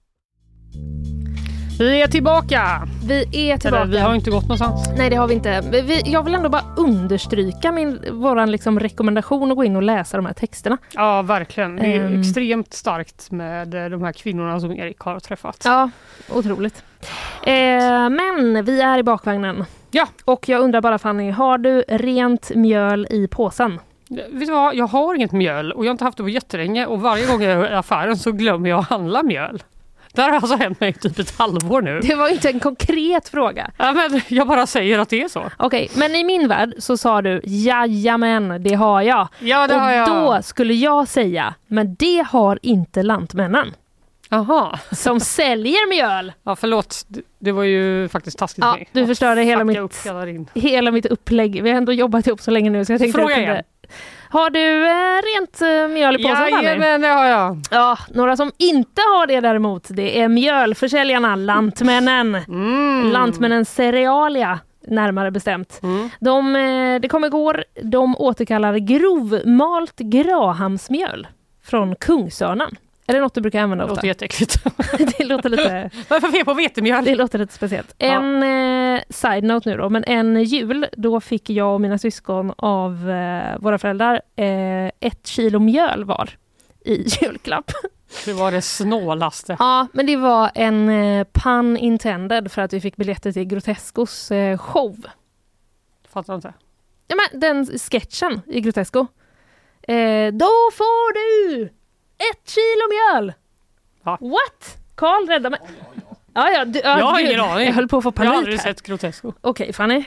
Vi är tillbaka. Vi har inte gått någonstans. Nej, det har vi inte. Jag vill ändå bara understryka våran liksom rekommendation att gå in och läsa de här texterna. Ja, verkligen. Det är extremt starkt med de här kvinnorna som Erik har träffat. Ja, otroligt. Men vi är i bakvagnen. Ja. Och jag undrar bara, Fanny, har du rent mjöl i påsen? Vet du vad? Jag har inget mjöl och jag har inte haft det på jättelänge och varje gång jag är i affären så glömmer jag att handla mjöl. Det har alltså hänt mig typ ett halvår nu. Det var ju inte en konkret fråga. Ja, men jag bara säger att det är så. Okej, men i min värld så sa du, jajamän, det har jag. Ja, det har jag. Och då skulle jag säga, men det har inte Lantmännen. Aha. Som säljer mjöl. Ja, förlåt. Det var ju faktiskt taskigt. Ja, du förstörde hela mitt upplägg. Vi har ändå jobbat ihop så länge nu så jag tänkte fråga igen. Har du rent mjöl i påsen? Ja, men det har jag. Ja, några som inte har det däremot, det är mjölförsäljarna, Lantmännen. Lantmännen Cerealia, närmare bestämt. Det kom igår, de återkallar grovmalt Grahamsmjöl från Kungsörnen. Är det något du brukar använda ofta? Det låter jätteäckligt. Det låter lite... Varför fel på vetemjöl? Det låter lite speciellt. Ja. En side note nu då, men en jul, då fick jag och mina syskon av våra föräldrar 1 kilo mjöl var i julklapp. Det var det snålaste. Ja, men det var en pun intended för att vi fick biljetter till Grotescos show. Fattar inte. Ja, men den sketchen i Grotesco. Då får du 1 kilo mjöl. Va? What? Karl, rädda mig. Ja, jag har ingen aning. Jag höll på att få panik. Jag har aldrig sett Grotesco. Okej, Fanny.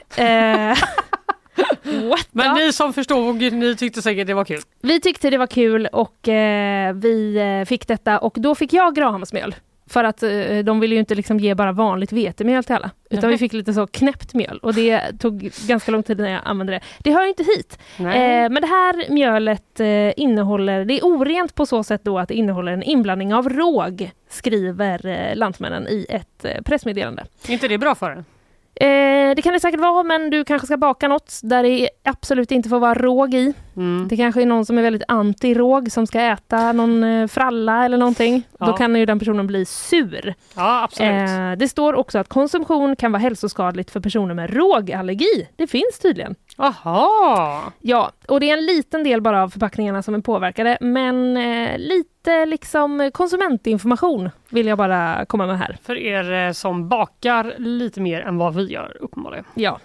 What? Men ni som förstod, ni tyckte säkert det var kul. Vi tyckte det var kul och vi fick detta och då fick jag Grahamsmjöl. För att de ville ju inte liksom ge bara vanligt vetemjöl till alla. Utan vi fick lite så knäppt mjöl. Och det tog ganska lång tid när jag använde det. Det hör ju inte hit. Men det här mjölet innehåller... Det är orent på så sätt då att det innehåller en inblandning av råg. Skriver Lantmännen i ett pressmeddelande. Är inte det bra för en? Det kan det säkert vara, men du kanske ska baka något där det absolut inte får vara råg i. Det kanske är någon som är väldigt anti-råg som ska äta någon fralla eller någonting. Ja. Då kan ju den personen bli sur. Ja, absolut. Det står också att konsumtion kan vara hälsoskadligt för personer med rågallergi. Det finns tydligen. Aha! Ja, och det är en liten del bara av förpackningarna som är påverkade, men lite liksom konsumentinformation vill jag bara komma med här. För er som bakar lite mer än vad vi gör, uppenbarligen. Ja.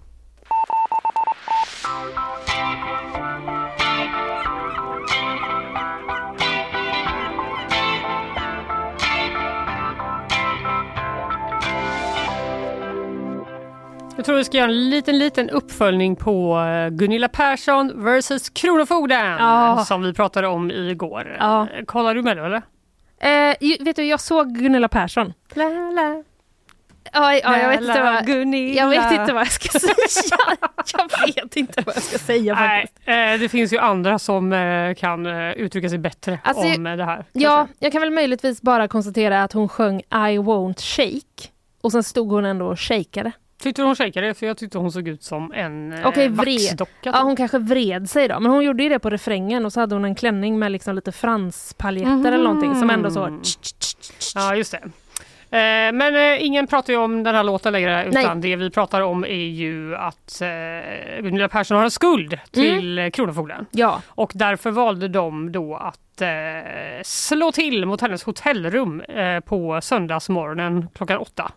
Jag tror vi ska göra en liten uppföljning på Gunilla Persson versus Kronofogden som vi pratade om igår. Ja. Kollar du med det eller? Vet du, jag såg Gunilla Persson. Ja, jag vet inte vad jag ska säga. Jag vet inte vad jag ska säga faktiskt. Nej, det finns ju andra som kan uttrycka sig bättre om det här. Ja, jag kan väl möjligtvis bara konstatera att hon sjöng I won't shake och sen stod hon ändå och shakeade. Tyckte hon shakade? För jag tyckte hon såg ut som en vaxdocka. Ja, hon kanske vred sig då. Men hon gjorde ju det på refrängen och så hade hon en klänning med liksom lite franspaljetter eller någonting som ändå så... Ja, just det. Men ingen pratar ju om den här låten längre, utan det vi pratar om är ju att Gunilla Persson har en skuld till Kronofogden. Ja. Och därför valde de då att slå till mot hennes hotellrum på söndagsmorgonen klockan 8.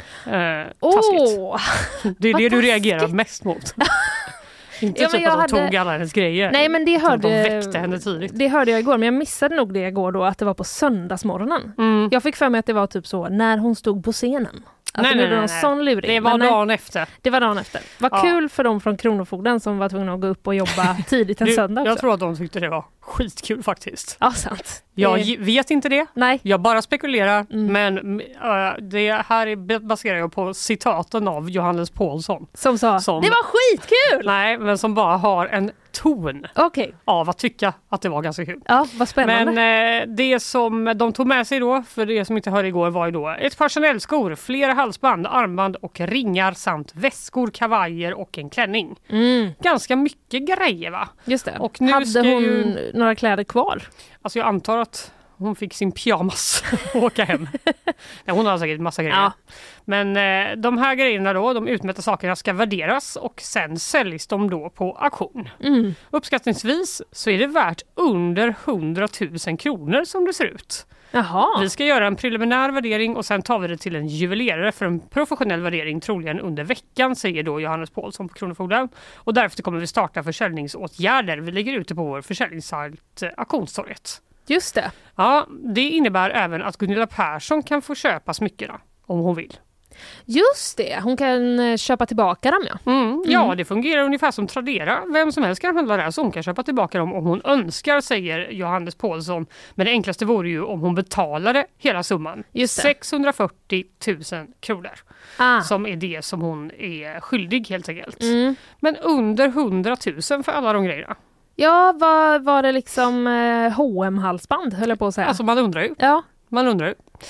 Taskigt. Det är det du reagerar mest mot. Inte typ att de tog alla hennes grejer. Nej, men det hörde, de väckte henne tidigt. Det hörde jag igår, men jag missade nog det igår då, att det var på söndagsmorgonen. Jag fick för mig att det var typ så när hon stod på scenen. Nej. Sån luring. Det var dagen efter. Det var dagen efter. Vad kul för dem från Kronofogden som var tvungna att gå upp och jobba tidigt en söndag också. Jag tror att de tyckte det var skitkul faktiskt. Ja, sant. Jag vet inte det. Nej. Jag bara spekulerar. Men det här baserar jag på citaten av Johannes Paulsson. Som sa, det var skitkul! Nej, men som bara har en ton av att tycka att det var ganska kul. Ja, vad spännande. Men det som de tog med sig då, för det som inte hörde igår, var ju då ett par Chanel-skor, flera halsband, armband och ringar samt väskor, kavajer och en klänning. Ganska mycket grejer, va? Just det. Och nu hade hon några kläder kvar? Alltså jag antar att hon fick sin pyjamas och åka hem. Nej, hon har säkert massa grejer. Ja. Men de här grejerna då, de utmätta sakerna ska värderas och sen säljs de då på auktion. Uppskattningsvis så är det värt under 100 000 kronor som det ser ut. Jaha. Vi ska göra en preliminär värdering och sen tar vi det till en juvelerare för en professionell värdering troligen under veckan, säger då Johannes Paulsson på Kronofogden. Och därefter kommer vi starta försäljningsåtgärder. Vi lägger ut det på vår försäljningssajt Auktionstorget. Just det. Ja, det innebär även att Gunilla Persson kan få köpa smyckena om hon vill. Just det, hon kan köpa tillbaka dem, ja. Ja, det fungerar ungefär som Tradera. Vem som helst kan handla där, så hon kan köpa tillbaka dem om hon önskar, säger Johannes Paulsson. Men det enklaste vore ju om hon betalade hela summan. 640 000 kronor. Som är det som hon är skyldig helt enkelt. Men under 100 000 för alla de grejerna. Ja, var det liksom H&M-halsband, höll jag på att säga. Alltså man undrar ju. Ja. Man undrar ju.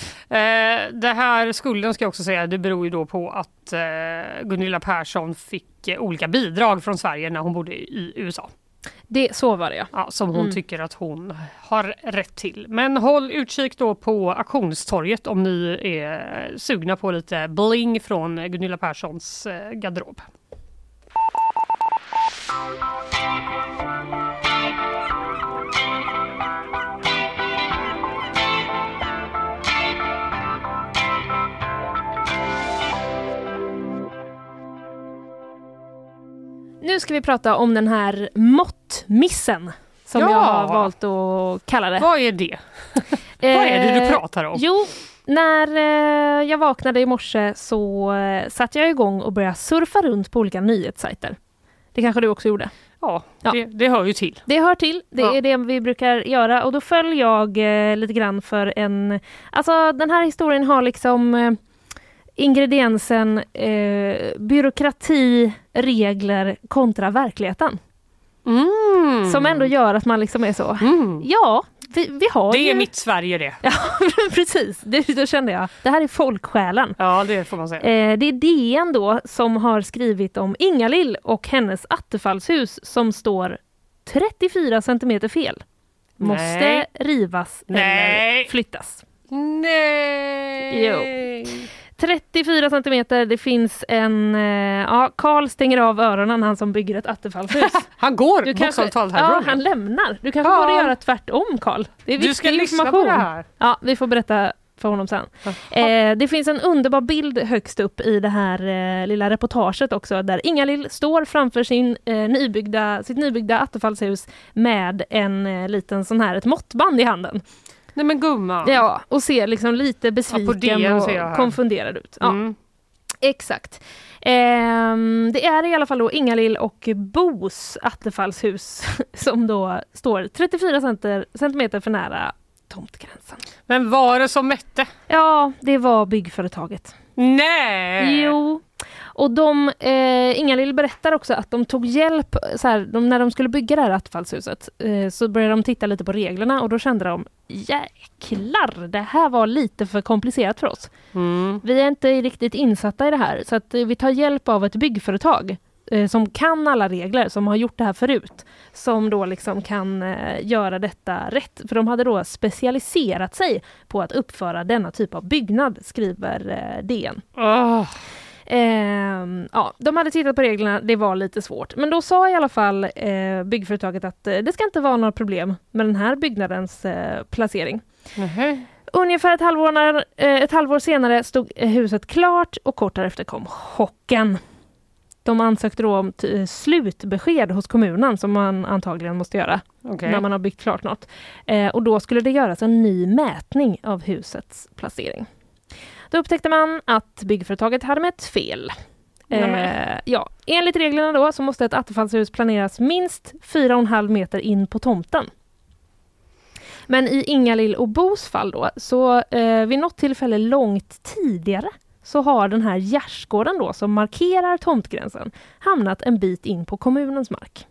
Det här skulden ska jag också säga, det beror ju då på att Gunilla Persson fick olika bidrag från Sverige när hon bodde i USA. Så var det, ja. Som hon tycker att hon har rätt till. Men håll utkik då på Auktionstorget om ni är sugna på lite bling från Gunilla Perssons garderob. Nu ska vi prata om den här måttmissen som jag har valt att kalla det. Vad är det? Vad är det du pratar om? Jo, när jag vaknade i morse så satte jag igång och började surfa runt på olika nyhetssajter. Det kanske du också gjorde? Ja. Det hör ju till. Det hör till. Det är det vi brukar göra. Och då följer jag lite grann för en... Alltså den här historien har liksom... ingrediensen byråkrati, regler kontra verkligheten. Som ändå gör att man liksom är så. Ja, vi har det ju... är mitt Sverige det. Ja, precis. Då kände jag. Det här är folksjälen. Ja, det får man säga. Det är DN då som har skrivit om Ingalill och hennes attefallshus som står 34 centimeter fel. Måste rivas eller flyttas. Nej. Jo. 34 centimeter, det finns en... Karl stänger av öronen, han som bygger ett attefallshus. Han går bokstavligt härifrån. Ja, han lämnar. Du kanske borde göra tvärtom, Karl. Det är viktig du ska lyssna på det här. Ja, vi får berätta för honom sen. Det finns en underbar bild högst upp i det här lilla reportaget också, där Ingalill står framför sitt nybyggda attefallshus med en liten sån här, ett måttband i handen. Nej men gumman. Ja, och ser liksom lite besviken och konfunderad ut. Ja, exakt. Det är i alla fall då Ingalill och Bos attefallshus som då står 34 centimeter för nära tomtgränsen. Men var det som mätte? Ja, det var byggföretaget. Nej! Jo. Och Ingalill berättar också att de tog hjälp när de skulle bygga det här attefallshuset, så började de titta lite på reglerna och då kände de, jäklar, det här var lite för komplicerat för oss. Vi är inte riktigt insatta i det här, så att vi tar hjälp av ett byggföretag som kan alla regler, som har gjort det här förut, som då liksom kan göra detta rätt. För de hade då specialiserat sig på att uppföra denna typ av byggnad, skriver DN. De hade tittat på reglerna, det var lite svårt. Men då sa i alla fall byggföretaget att det ska inte vara några problem med den här byggnadens placering. Ungefär ett halvår senare stod huset klart och kort därefter kom chocken. De ansökte då om slutbesked hos kommunen, som man antagligen måste göra när man har byggt klart något. Och då skulle det göras en ny mätning av husets placering. Då upptäckte man att byggföretaget hade med ett fel. Enligt reglerna då så måste ett attefallshus planeras minst 4,5 meter in på tomten. Men i Ingalill och Bos fall då, så vid något tillfälle långt tidigare så har den här gärdsgården då, som markerar tomtgränsen, hamnat en bit in på kommunens mark.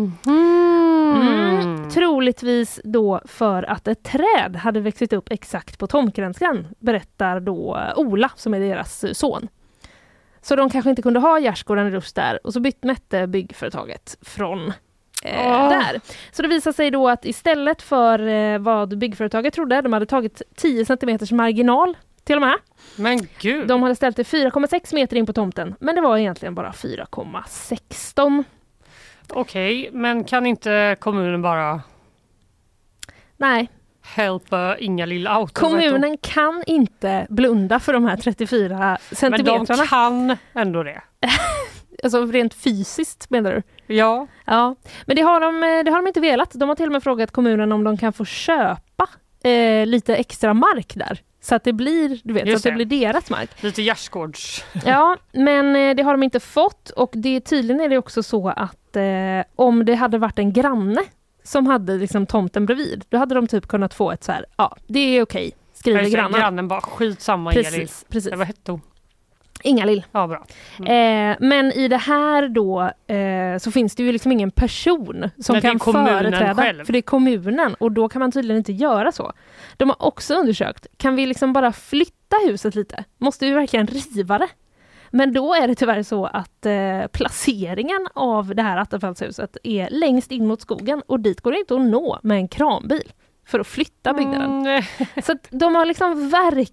Troligtvis då för att ett träd hade växt upp exakt på tomtgränsen, berättar då Ola, som är deras son. Så de kanske inte kunde ha gärdsgården just där, och så mätte byggföretaget från där. Så det visar sig då att istället för vad byggföretaget trodde, de hade tagit 10 centimeters marginal till och med. Men gud. De hade ställt det 4,6 meter in på tomten, men det var egentligen bara 4,16. Okej, men kan inte kommunen bara... Nej. Helpa Ingalill out? Kommunen kan inte blunda för de här 34 centimetrarna. Men de kan ändå det. Alltså rent fysiskt, menar du? Ja. Ja. Men det har de inte velat. De har till och med frågat kommunen om de kan få köpa lite extra mark där. Så att det blir, så att det blir deras mark. Lite gärdsgårds. Ja, men det har de inte fått. Och tydligen är det också så att om det hade varit en granne som hade liksom tomten bredvid, då hade de typ kunnat få ett så här, det är okej, skriver grannen. Grannen bara, skitsamma Ingalill. Precis. Vad hette hon? Ingalill. Ja, bra. Men i det här då så finns det ju liksom ingen person som kan företräda. Själv. För det är kommunen, och då kan man tydligen inte göra så. De har också undersökt, kan vi liksom bara flytta huset lite? Måste vi verkligen riva det? Men då är det tyvärr så att placeringen av det här attefallshuset är längst in mot skogen, och dit går det inte att nå med en kranbil för att flytta byggnaden. Så att de har liksom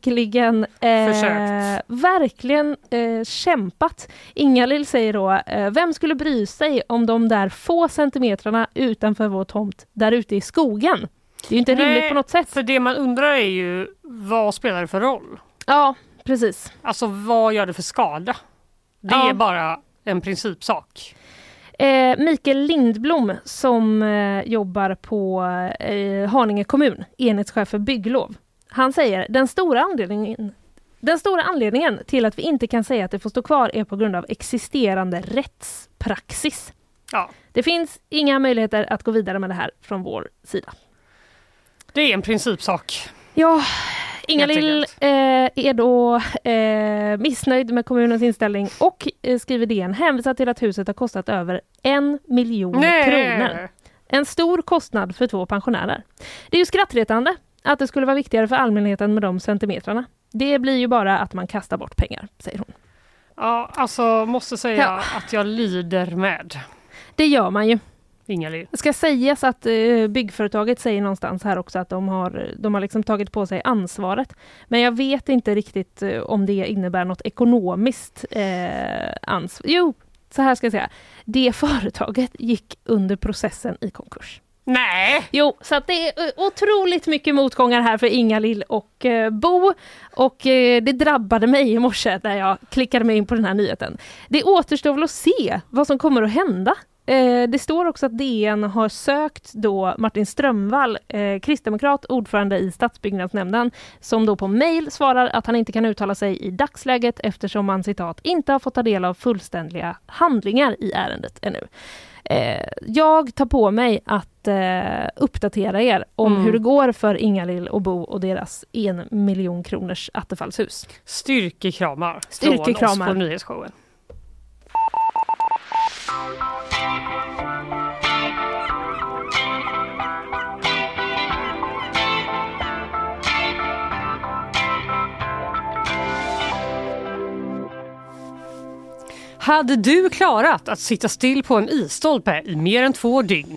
verkligen kämpat. Ingalill säger då, vem skulle bry sig om de där få centimetrarna utanför vår tomt där ute i skogen? Det är ju inte rimligt på något sätt. För det man undrar är ju, vad spelar det för roll? Ja, precis. Alltså, vad gör det för skada? Det är bara en principsak. Mikael Lindblom som jobbar på Haninge kommun, enhetschef för bygglov. Han säger, den stora anledningen till att vi inte kan säga att det får stå kvar är på grund av existerande rättspraxis. Ja. Det finns inga möjligheter att gå vidare med det här från vår sida. Det är en principsak. Ja, Ingalill är då missnöjd med kommunens inställning och skriver DN, hänvisar till att huset har kostat över 1 miljon kronor. En stor kostnad för 2 pensionärer. Det är ju skrattretande att det skulle vara viktigare för allmänheten med de centimetrarna. Det blir ju bara att man kastar bort pengar, säger hon. Ja, alltså måste säga att jag lider med. Det gör man ju. Ingalill. Det ska sägas att byggföretaget säger någonstans här också att de har liksom tagit på sig ansvaret. Men jag vet inte riktigt om det innebär något ekonomiskt ansvar. Jo, så här ska jag säga. Det företaget gick under processen i konkurs. Nej! Jo, så att det är otroligt mycket motgångar här för Ingalill och Bo. Och det drabbade mig i morse när jag klickade mig in på den här nyheten. Det återstår väl att se vad som kommer att hända. Det står också att DN har sökt då Martin Strömvall, kristdemokrat, ordförande i stadsbyggnadsnämnden, som då på mejl svarar att han inte kan uttala sig i dagsläget eftersom han, citat, inte har fått ta del av fullständiga handlingar i ärendet ännu. Jag tar på mig att uppdatera er om hur det går för Ingalill och Bo och deras 1 miljon kronors attefallshus. Styrkekramar från oss på nyhetsshowen. Hade du klarat att sitta still på en isstolpe i mer än 2 dygn?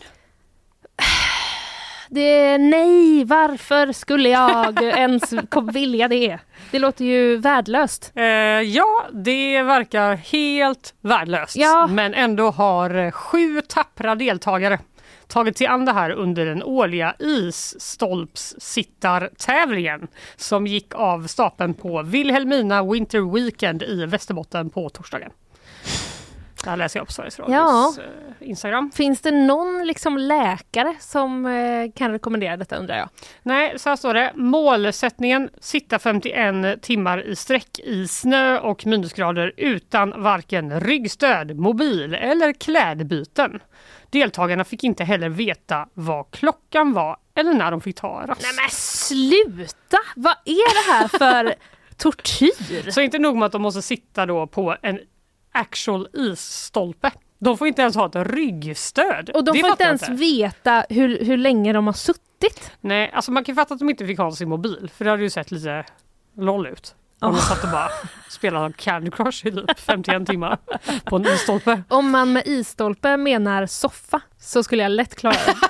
Nej, varför skulle jag ens vilja det? Det låter ju värdelöst. Ja, det verkar helt värdelöst. Ja. Men ändå har 7 tappra deltagare tagit sig an det här under den årliga isstolpssittartävlingen som gick av stapeln på Wilhelmina Winter Weekend i Västerbotten på torsdagen. Det här läser jag på Sveriges Radios Instagram. Finns det någon liksom läkare som kan rekommendera detta, undrar jag? Nej, så här står det. Målsättningen: sitta 51 timmar i sträck i snö och minusgrader utan varken ryggstöd, mobil eller klädbyten. Deltagarna fick inte heller veta vad klockan var eller när de fick ta rast. Nej men sluta! Vad är det här för tortyr? Så inte nog med att de måste sitta då på en actual isstolpe. De får inte ens ha ett ryggstöd. Och de får inte ens veta hur länge de har suttit. Nej, alltså man kan fatta att de inte fick ha sin mobil. För det hade ju sett lite loll ut. Om de satt och bara spelade Candy Crush i typ 51 timmar på en isstolpe. Om man med isstolpe menar soffa så skulle jag lätt klara det.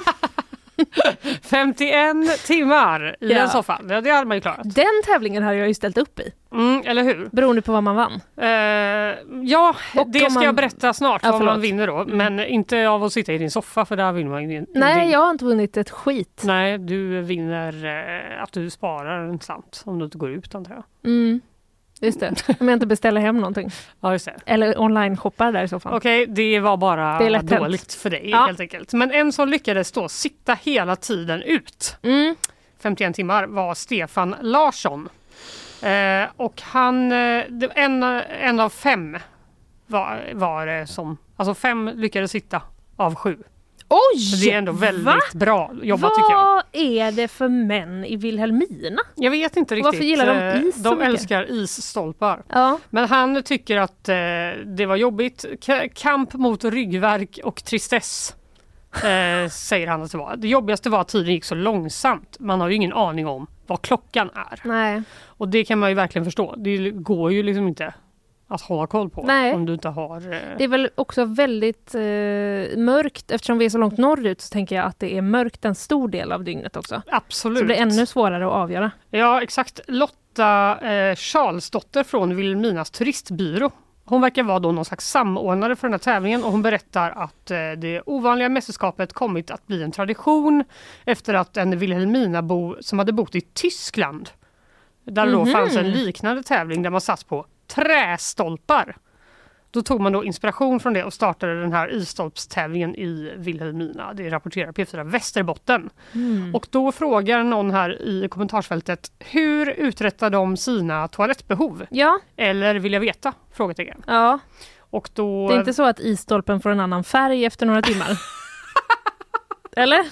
51 timmar i en soffa. Det hade man ju klarat. Den tävlingen har jag ju ställt upp i. Eller hur? Beroende på vad man vann. Ja, och det ska jag berätta snart vad man vinner då. Men inte av att sitta i din soffa, för där vinner man ju ingenting. Nej, jag har inte vunnit ett skit. Nej, du vinner att du sparar en slant om du inte går ut, antar jag. Just det, om jag inte beställer hem någonting. Ja, just det. Eller online-shoppar där i så fall. Okej, det var bara dåligt för dig helt enkelt. Men en som lyckades då sitta hela tiden ut, 51 timmar, var Stefan Larsson. Och han, en av 5 var det som, alltså 5 lyckades sitta av 7. Oj! Så det är ändå väldigt bra jobbat, tycker jag. Vad är det för män i Wilhelmina? Jag vet inte riktigt. Varför gillar de is så De mycket? älskar isstolpar. Ja. Men han tycker att det var jobbigt. Kamp mot ryggvärk och tristess, säger han att det var. Det jobbigaste var att tiden gick så långsamt. Man har ju ingen aning om vad klockan är. Nej. Och det kan man ju verkligen förstå. Det går ju liksom inte att hålla koll på. Nej. Om du inte har... Det är väl också väldigt mörkt. Eftersom vi är så långt norrut så tänker jag att det är mörkt en stor del av dygnet också. Absolut. Så det blir ännu svårare att avgöra. Ja, exakt. Lotta Charlesdotter från Wilhelminas turistbyrå. Hon verkar vara då någon slags samordnare för den här tävlingen, och hon berättar att det ovanliga mästerskapet kommit att bli en tradition efter att en Wilhelminabo som hade bott i Tyskland, där då fanns en liknande tävling där man satt på trästolpar. Då tog man då inspiration från det och startade den här isstolpstävlingen i Wilhelmina. Det rapporterar P4 Västerbotten. Och då frågar någon här i kommentarsfältet: hur uträttar de sina toalettbehov? Ja. Eller vill jag veta? Frågetecken. Ja. Och då... Det är inte så att isstolpen får en annan färg efter några timmar? Eller?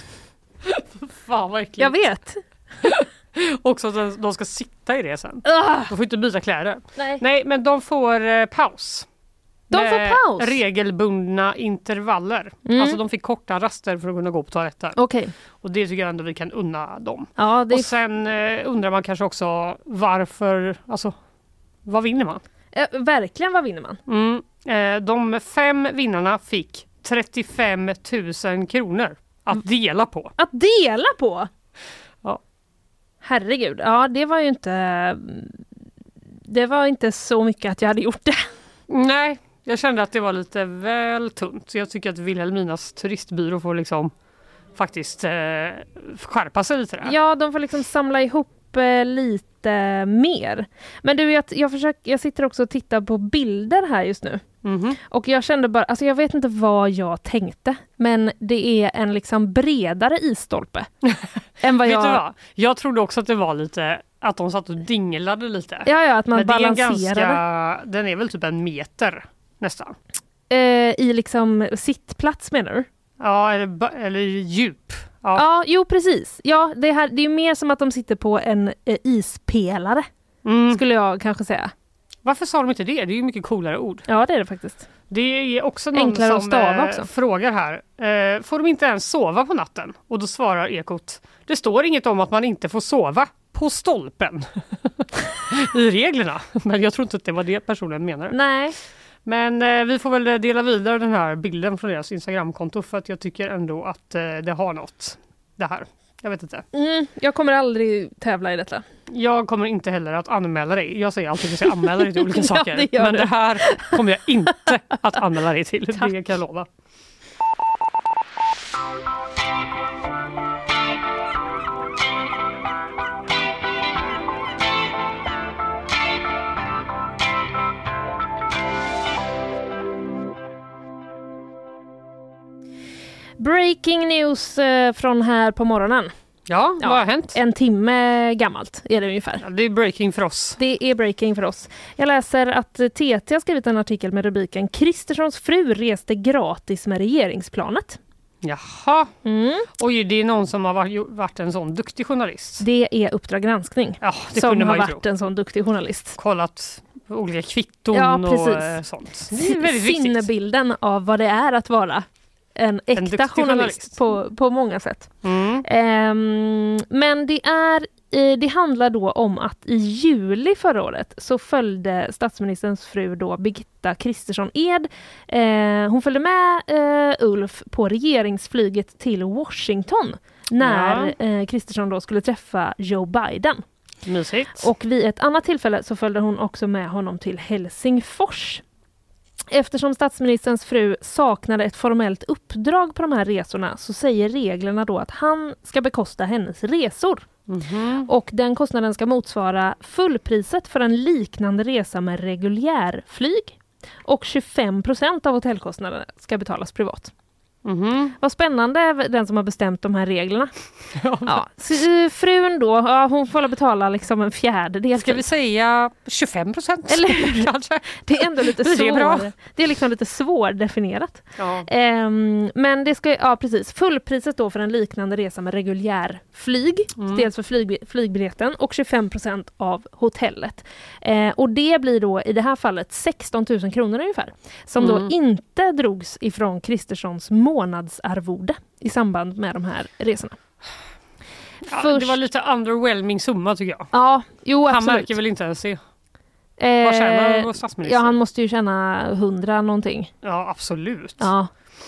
Fan vad äckligt. Jag vet. Också att de ska sitta i det sen. De får inte byta kläder. Nej, men de får paus. De får paus? Regelbundna intervaller. Alltså de fick korta raster för att kunna gå på toaletten. Okej. Och det tycker jag ändå vi kan unna dem. Ja, Och sen undrar man kanske också varför, alltså vad vinner man? Verkligen, vad vinner man? De 5 vinnarna fick 35 000 kronor att dela på. Att dela på? Ja. Herregud, ja det var ju inte... Det var inte så mycket att jag hade gjort det. Nej, jag kände att det var lite väl tunt. Så jag tycker att Vilhelminas turistbyrå får liksom faktiskt skärpa sig lite där. Ja, de får liksom samla ihop lite mer. Men du, jag sitter också och tittar på bilder här just nu. Mm-hmm. Och jag kände bara, alltså jag vet inte vad jag tänkte, men det är en liksom bredare isstolpe än vad jag... Vet du vad? Jag trodde också att det var lite, att de satt och dinglade lite. Ja, att man men balanserade. Den är väl typ 1 meter nästan. I liksom sittplats menar du? Ja, eller djup. Ja, jo precis. Ja, det är ju mer som att de sitter på en ispelare, skulle jag kanske säga. Varför sa de inte det? Det är ju mycket coolare ord. Ja, det är det faktiskt. Det är också någon enklare att stava också. Frågar här. Får de inte ens sova på natten? Och då svarar Ekot. Det står inget om att man inte får sova på stolpen i reglerna. Men jag tror inte att det var det personen menar. Nej. Men vi får väl dela vidare den här bilden från deras Instagramkonto, för att jag tycker ändå att det har något. Det här. Jag vet inte. Jag kommer aldrig tävla i detta. Jag kommer inte heller att anmäla dig. Jag säger alltid att jag ska anmäla dig till olika saker. Ja, men det här kommer jag inte att anmäla dig till. Tack. Det kan jag lova. Breaking news från här på morgonen. Ja, vad har hänt? 1 timme gammalt är det ungefär. Ja, det är breaking för oss. Det är breaking för oss. Jag läser att TT har skrivit en artikel med rubriken Kristerssons fru reste gratis med regeringsplanet. Jaha. Oj, det är någon som har varit en sån duktig journalist. Det är Uppdrag granskning som har varit en sån duktig journalist. Kollat olika kvitton och sånt. Det är väldigt viktigt. Sinnebilden av vad det är att vara en äkta journalist på många sätt. Men det handlar då om att i juli förra året så följde statsministerns fru då Birgitta Kristersson Ed. Hon följde med Ulf på regeringsflyget till Washington när Kristersson då skulle träffa Joe Biden. Mysigt. Och vid ett annat tillfälle så följde hon också med honom till Helsingfors. Eftersom statsministerns fru saknade ett formellt uppdrag på de här resorna så säger reglerna då att han ska bekosta hennes resor. Och den kostnaden ska motsvara fullpriset för en liknande resa med reguljärflyg. Och 25% av hotellkostnaden ska betalas privat. Vad spännande, den som har bestämt de här reglerna. Frun då, hon får betala liksom 1/4. Ska vi säga 25%? Eller kanske? Det är ändå lite svårt. Det är liksom lite svårdefinierat. Men det ska, precis. Fullpriset då för en liknande resa med reguljärflyg. Dels för flygbiljetten och 25% av hotellet. Och det blir då i det här fallet 16 000 kronor ungefär. Som då inte drogs ifrån Kristerssons månadsarvode i samband med de här resorna. Det var lite underwhelming summa tycker jag. Ja, jo absolut. Han märker väl inte ens det. Vad tjänar vår statsminister? Ja, han måste ju tjäna 100 någonting. Ja, absolut. Ja.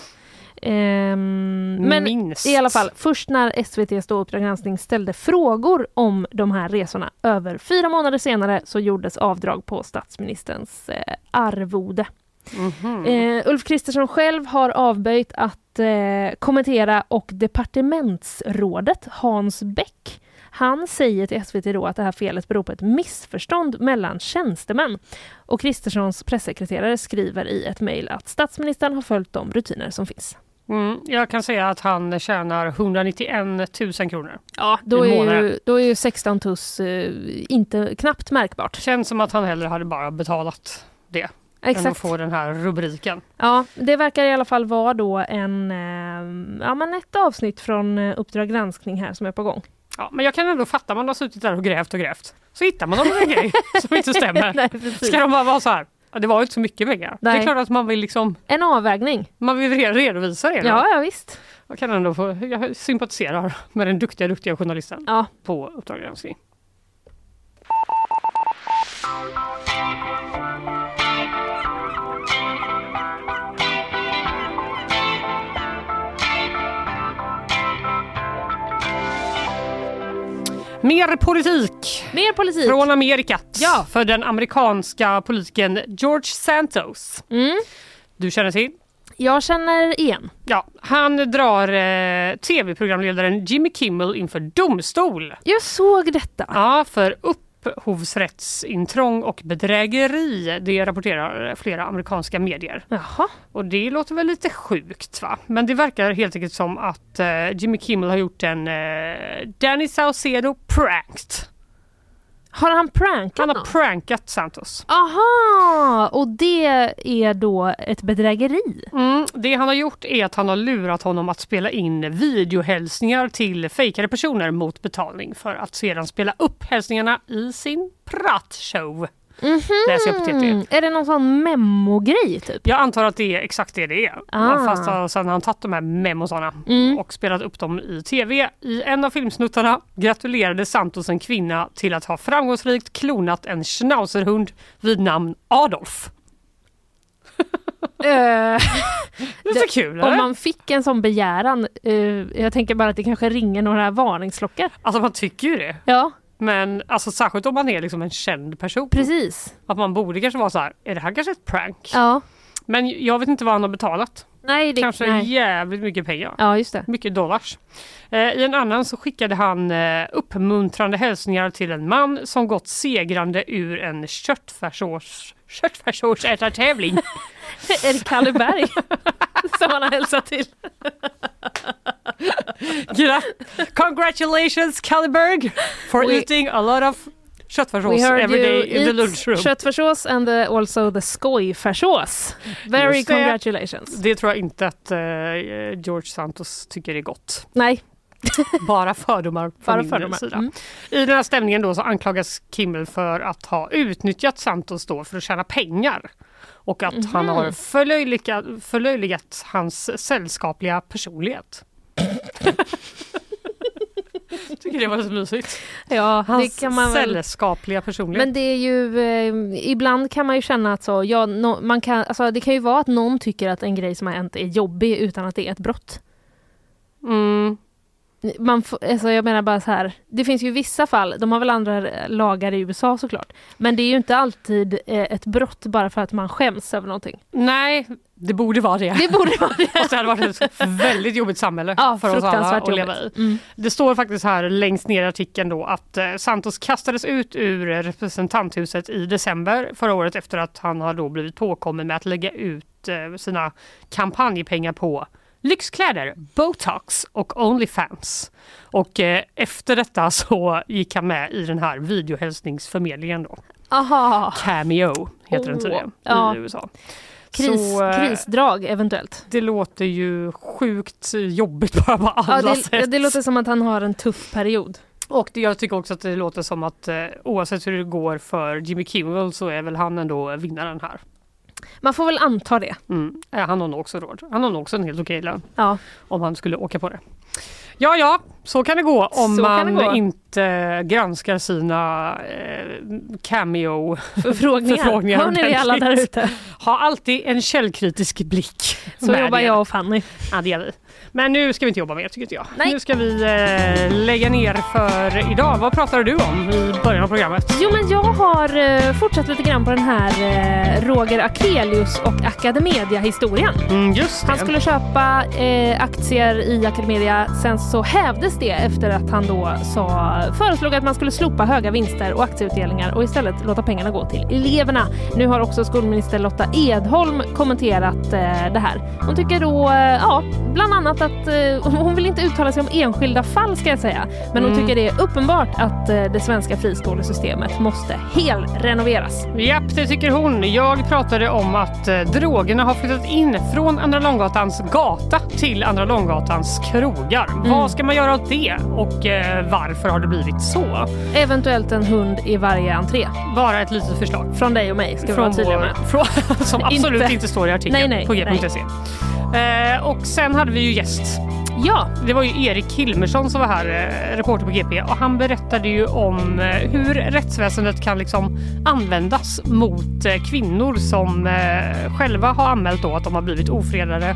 Men minst. I alla fall, först när SVT:s Uppdrag granskning ställde frågor om de här resorna över 4 månader senare så gjordes avdrag på statsministerns arvode. Ulf Kristersson själv har avböjt att kommentera, och departementsrådet Hans Bäck, han säger till SVT då att det här felet beror på ett missförstånd mellan tjänstemän. Och Kristerssons pressekreterare skriver i ett mejl att statsministern har följt de rutiner som finns. Jag kan säga att han tjänar 191 000 kronor. Ja, då är ju 16 000 inte knappt märkbart. Känns som att han hellre hade bara betalat det. Exakt. Än att få den här rubriken. Ja, det verkar i alla fall vara då ett avsnitt från Uppdrag granskning här som är på gång. Ja, men jag kan ändå fatta, man har suttit där och grävt. Så hittar man någon grej som inte stämmer. Nej, ska de bara vara så här? Ja, det var ju inte så mycket pengar. Nej. Det är klart att man vill liksom... En avvägning. Man vill redovisa det. Ja, visst. Jag sympatiserar med den duktiga journalisten på Uppdrag granskning. Mer politik. Mer politik. Från Amerikat. Ja. För den amerikanska politikern George Santos. Du känner till? Jag känner igen. Ja, han drar tv-programledaren Jimmy Kimmel inför domstol. Jag såg detta. Ja, för upphovsrättsintrång och bedrägeri. Det rapporterar flera amerikanska medier. Jaha. Och det låter väl lite sjukt, va? Men det verkar helt enkelt som att Jimmy Kimmel har gjort en Danny Saucedo pranked. Har han prankat Han har någon? prankat Santos. Aha, och det är då ett bedrägeri. Det han har gjort är att han har lurat honom att spela in videohälsningar till fejkade personer mot betalning för att sedan spela upp hälsningarna i sin pratshow. Läser jag på TT. Är det någon sån memogrej typ? Jag antar att det är exakt det är. Fast sen har han tagit de här memosarna och spelat upp dem i tv. I en av filmsnuttarna gratulerade Santos en kvinna till att ha framgångsrikt klonat en schnauzerhund vid namn Adolf. Det är så kul, eller? Om man fick en sån begäran, jag tänker bara att det kanske ringer några varningsklockor. Alltså man tycker ju det. Ja. Men alltså särskilt om man är liksom en känd person. Precis. Att man borde kanske vara så här, är det här kanske ett prank? Ja. Men jag vet inte vad han har betalat. Nej, kanske jävligt mycket pengar. Ja, just det. Mycket dollars. I en annan så skickade han uppmuntrande hälsningar till en man som gått segrande ur en köttfärssårsätartävling. Är det Kalle Berg som han har hälsat till? Congratulations Kalle Berg for eating a lot of köttfärssås every day in the lunchroom. Köttfärssås and also the skojfärssås. Very congratulations. Det tror jag inte att George Santos tycker är gott. Nej. Bara fördomar från min sida. I den här stämningen då så anklagas Kimmel för att ha utnyttjat Santos då för att tjäna pengar. Och att han har förlöjligat hans sällskapliga personlighet. Tycker det var så mysigt. Ja, hans det kan man väl... sällskapliga personlighet. Men det är ju ibland kan man ju känna att så man kan, alltså det kan ju vara att någon tycker att en grej som har hänt är jobbig utan att det är ett brott. Alltså jag menar bara så här, det finns ju vissa fall, de har väl andra lagar i USA såklart, men det är ju inte alltid ett brott bara för att man skäms över någonting. Nej, det borde vara det. Det borde vara det. Fast det hade varit ett väldigt jobbigt samhälle för oss alla att leva i. Det står faktiskt här längst ner i artikeln då att Santos kastades ut ur representanthuset i december förra året efter att han har då blivit påkommen med att lägga ut sina kampanjpengar på lyxkläder, Botox och OnlyFans. Och efter detta så gick han med i den här videohälsningsförmedlingen då. Aha. Cameo heter den tydligen i USA. Krisdrag eventuellt. Det låter ju sjukt jobbigt bara på alla sätt. Det låter som att han har en tuff period. Och jag tycker också att det låter som att oavsett hur det går för Jimmy Kimmel så är väl han ändå vinnaren här. Man får väl anta det. Han har nog också råd. Han har nog också en helt okej lön. Ja. Om han skulle åka på det. Ja, så kan det gå om man inte granskar sina cameo-förfrågningar. Hör ni alla där ute? Ha alltid en källkritisk blick. Så jobbar jag och Fanny. Ja, det gör vi. Men nu ska vi inte jobba mer, tycker jag. Nej. Nu ska vi lägga ner för idag. Vad pratade du om i början av programmet? Jo, men jag har fortsatt lite grann på den här Roger Akelius och Academedia-historien. Just det. Han skulle köpa aktier i Academedia. Sen så hävdes det efter att han då föreslog att man skulle slopa höga vinster och aktieutdelningar och istället låta pengarna gå till eleverna. Nu har också skolminister Lotta Edholm kommenterat det här. Hon tycker då, bland annat att hon vill inte uttala sig om enskilda fall, ska jag säga. Men hon tycker det är uppenbart att det svenska friskolesystemet måste helrenoveras. Japp, det tycker hon. Jag pratade om att drogerna har flyttat in från Andra Långgatans gata till Andra Långgatans krogar. Vad ska man göra åt det? Och varför har det blivit så? Eventuellt en hund i varje entré. Bara ett litet förslag. Från dig och mig, ska vi vara tydliga med. Som absolut inte står i artikeln på g.se. Och sen hade vi ju gäst. Ja. Det var ju Erik Hilmersson som var här, reporter på GP, och han berättade ju om hur rättsväsendet kan liksom användas mot kvinnor som själva har anmält då att de har blivit ofredade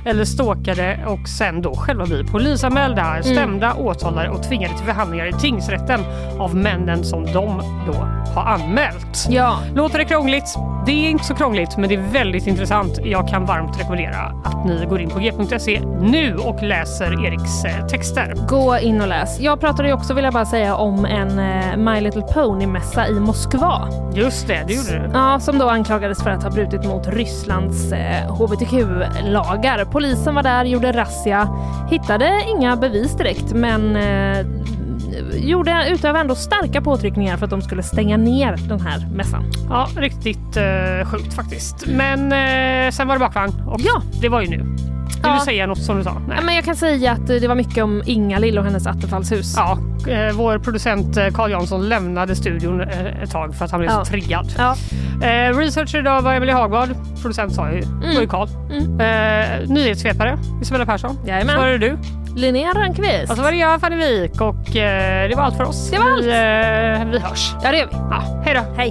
eller stalkade och sen då själva blir polisanmälda, stämda, åtalade och tvingade till förhandlingar i tingsrätten av männen som de då har anmält. Ja. Låter det krångligt? Det är inte så krångligt, men det är väldigt intressant. Jag kan varmt rekommendera att ni går in på g.se nu och läser Eriks texter. Gå in och läs. Jag pratade ju också, vill jag bara säga, om en My Little Pony-mässa i Moskva. Just det gjorde du. Ja, som då anklagades för att ha brutit mot Rysslands hbtq-lagar. Polisen var där, gjorde razzia, hittade inga bevis direkt, men utövade ändå starka påtryckningar för att de skulle stänga ner den här mässan. Ja, riktigt sjukt faktiskt. Men sen var det bakvagn och det var ju nu. Vill du säga något som du sa? Nej. Men jag kan säga att det var mycket om Inga-Lill och hennes attefallshus. Ja, vår producent Carl Jansson lämnade studion ett tag för att han blev så triggad. Ja. Researcher idag var Emily Hagvard. Producent sa ju, var ju Carl. Nyhetssvepare Isabella Persson. Jajamän. Så var det du. Linnea Rönnqvist. Och så var det jag, Fanny Wik, och det var allt för oss. Det var allt. Vi hörs. Ja, det gör vi. Ja, hej då. Hej.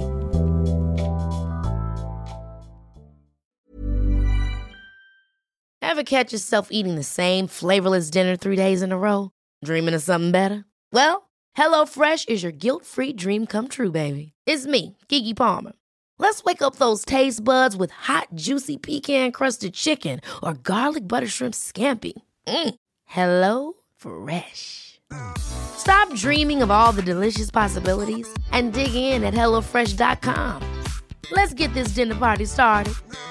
Ever catch yourself eating the same flavorless dinner 3 days in a row? Dreaming of something better? Well, HelloFresh is your guilt-free dream come true, baby. It's me, Keke Palmer. Let's wake up those taste buds with hot, juicy pecan-crusted chicken or garlic butter shrimp scampi. Hello Fresh. Stop dreaming of all the delicious possibilities and dig in at HelloFresh.com. Let's get this dinner party started.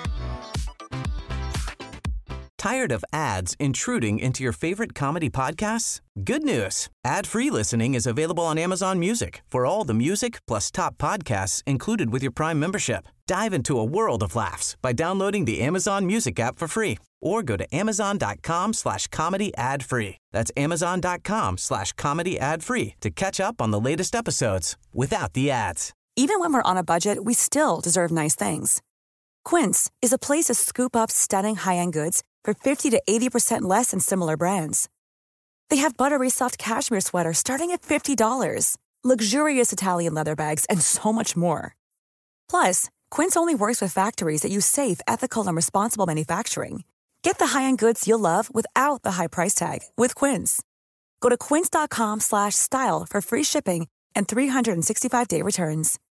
Tired of ads intruding into your favorite comedy podcasts? Good news. Ad-free listening is available on Amazon Music for all the music plus top podcasts included with your Prime membership. Dive into a world of laughs by downloading the Amazon Music app for free or go to amazon.com/comedy ad-free. That's amazon.com/comedy ad-free to catch up on the latest episodes without the ads. Even when we're on a budget, we still deserve nice things. Quince is a place to scoop up stunning high-end goods for 50 to 80% less than similar brands. They have buttery soft cashmere sweaters starting at $50, luxurious Italian leather bags, and so much more. Plus, Quince only works with factories that use safe, ethical, and responsible manufacturing. Get the high-end goods you'll love without the high price tag with Quince. Go to quince.com/style for free shipping and 365-day returns.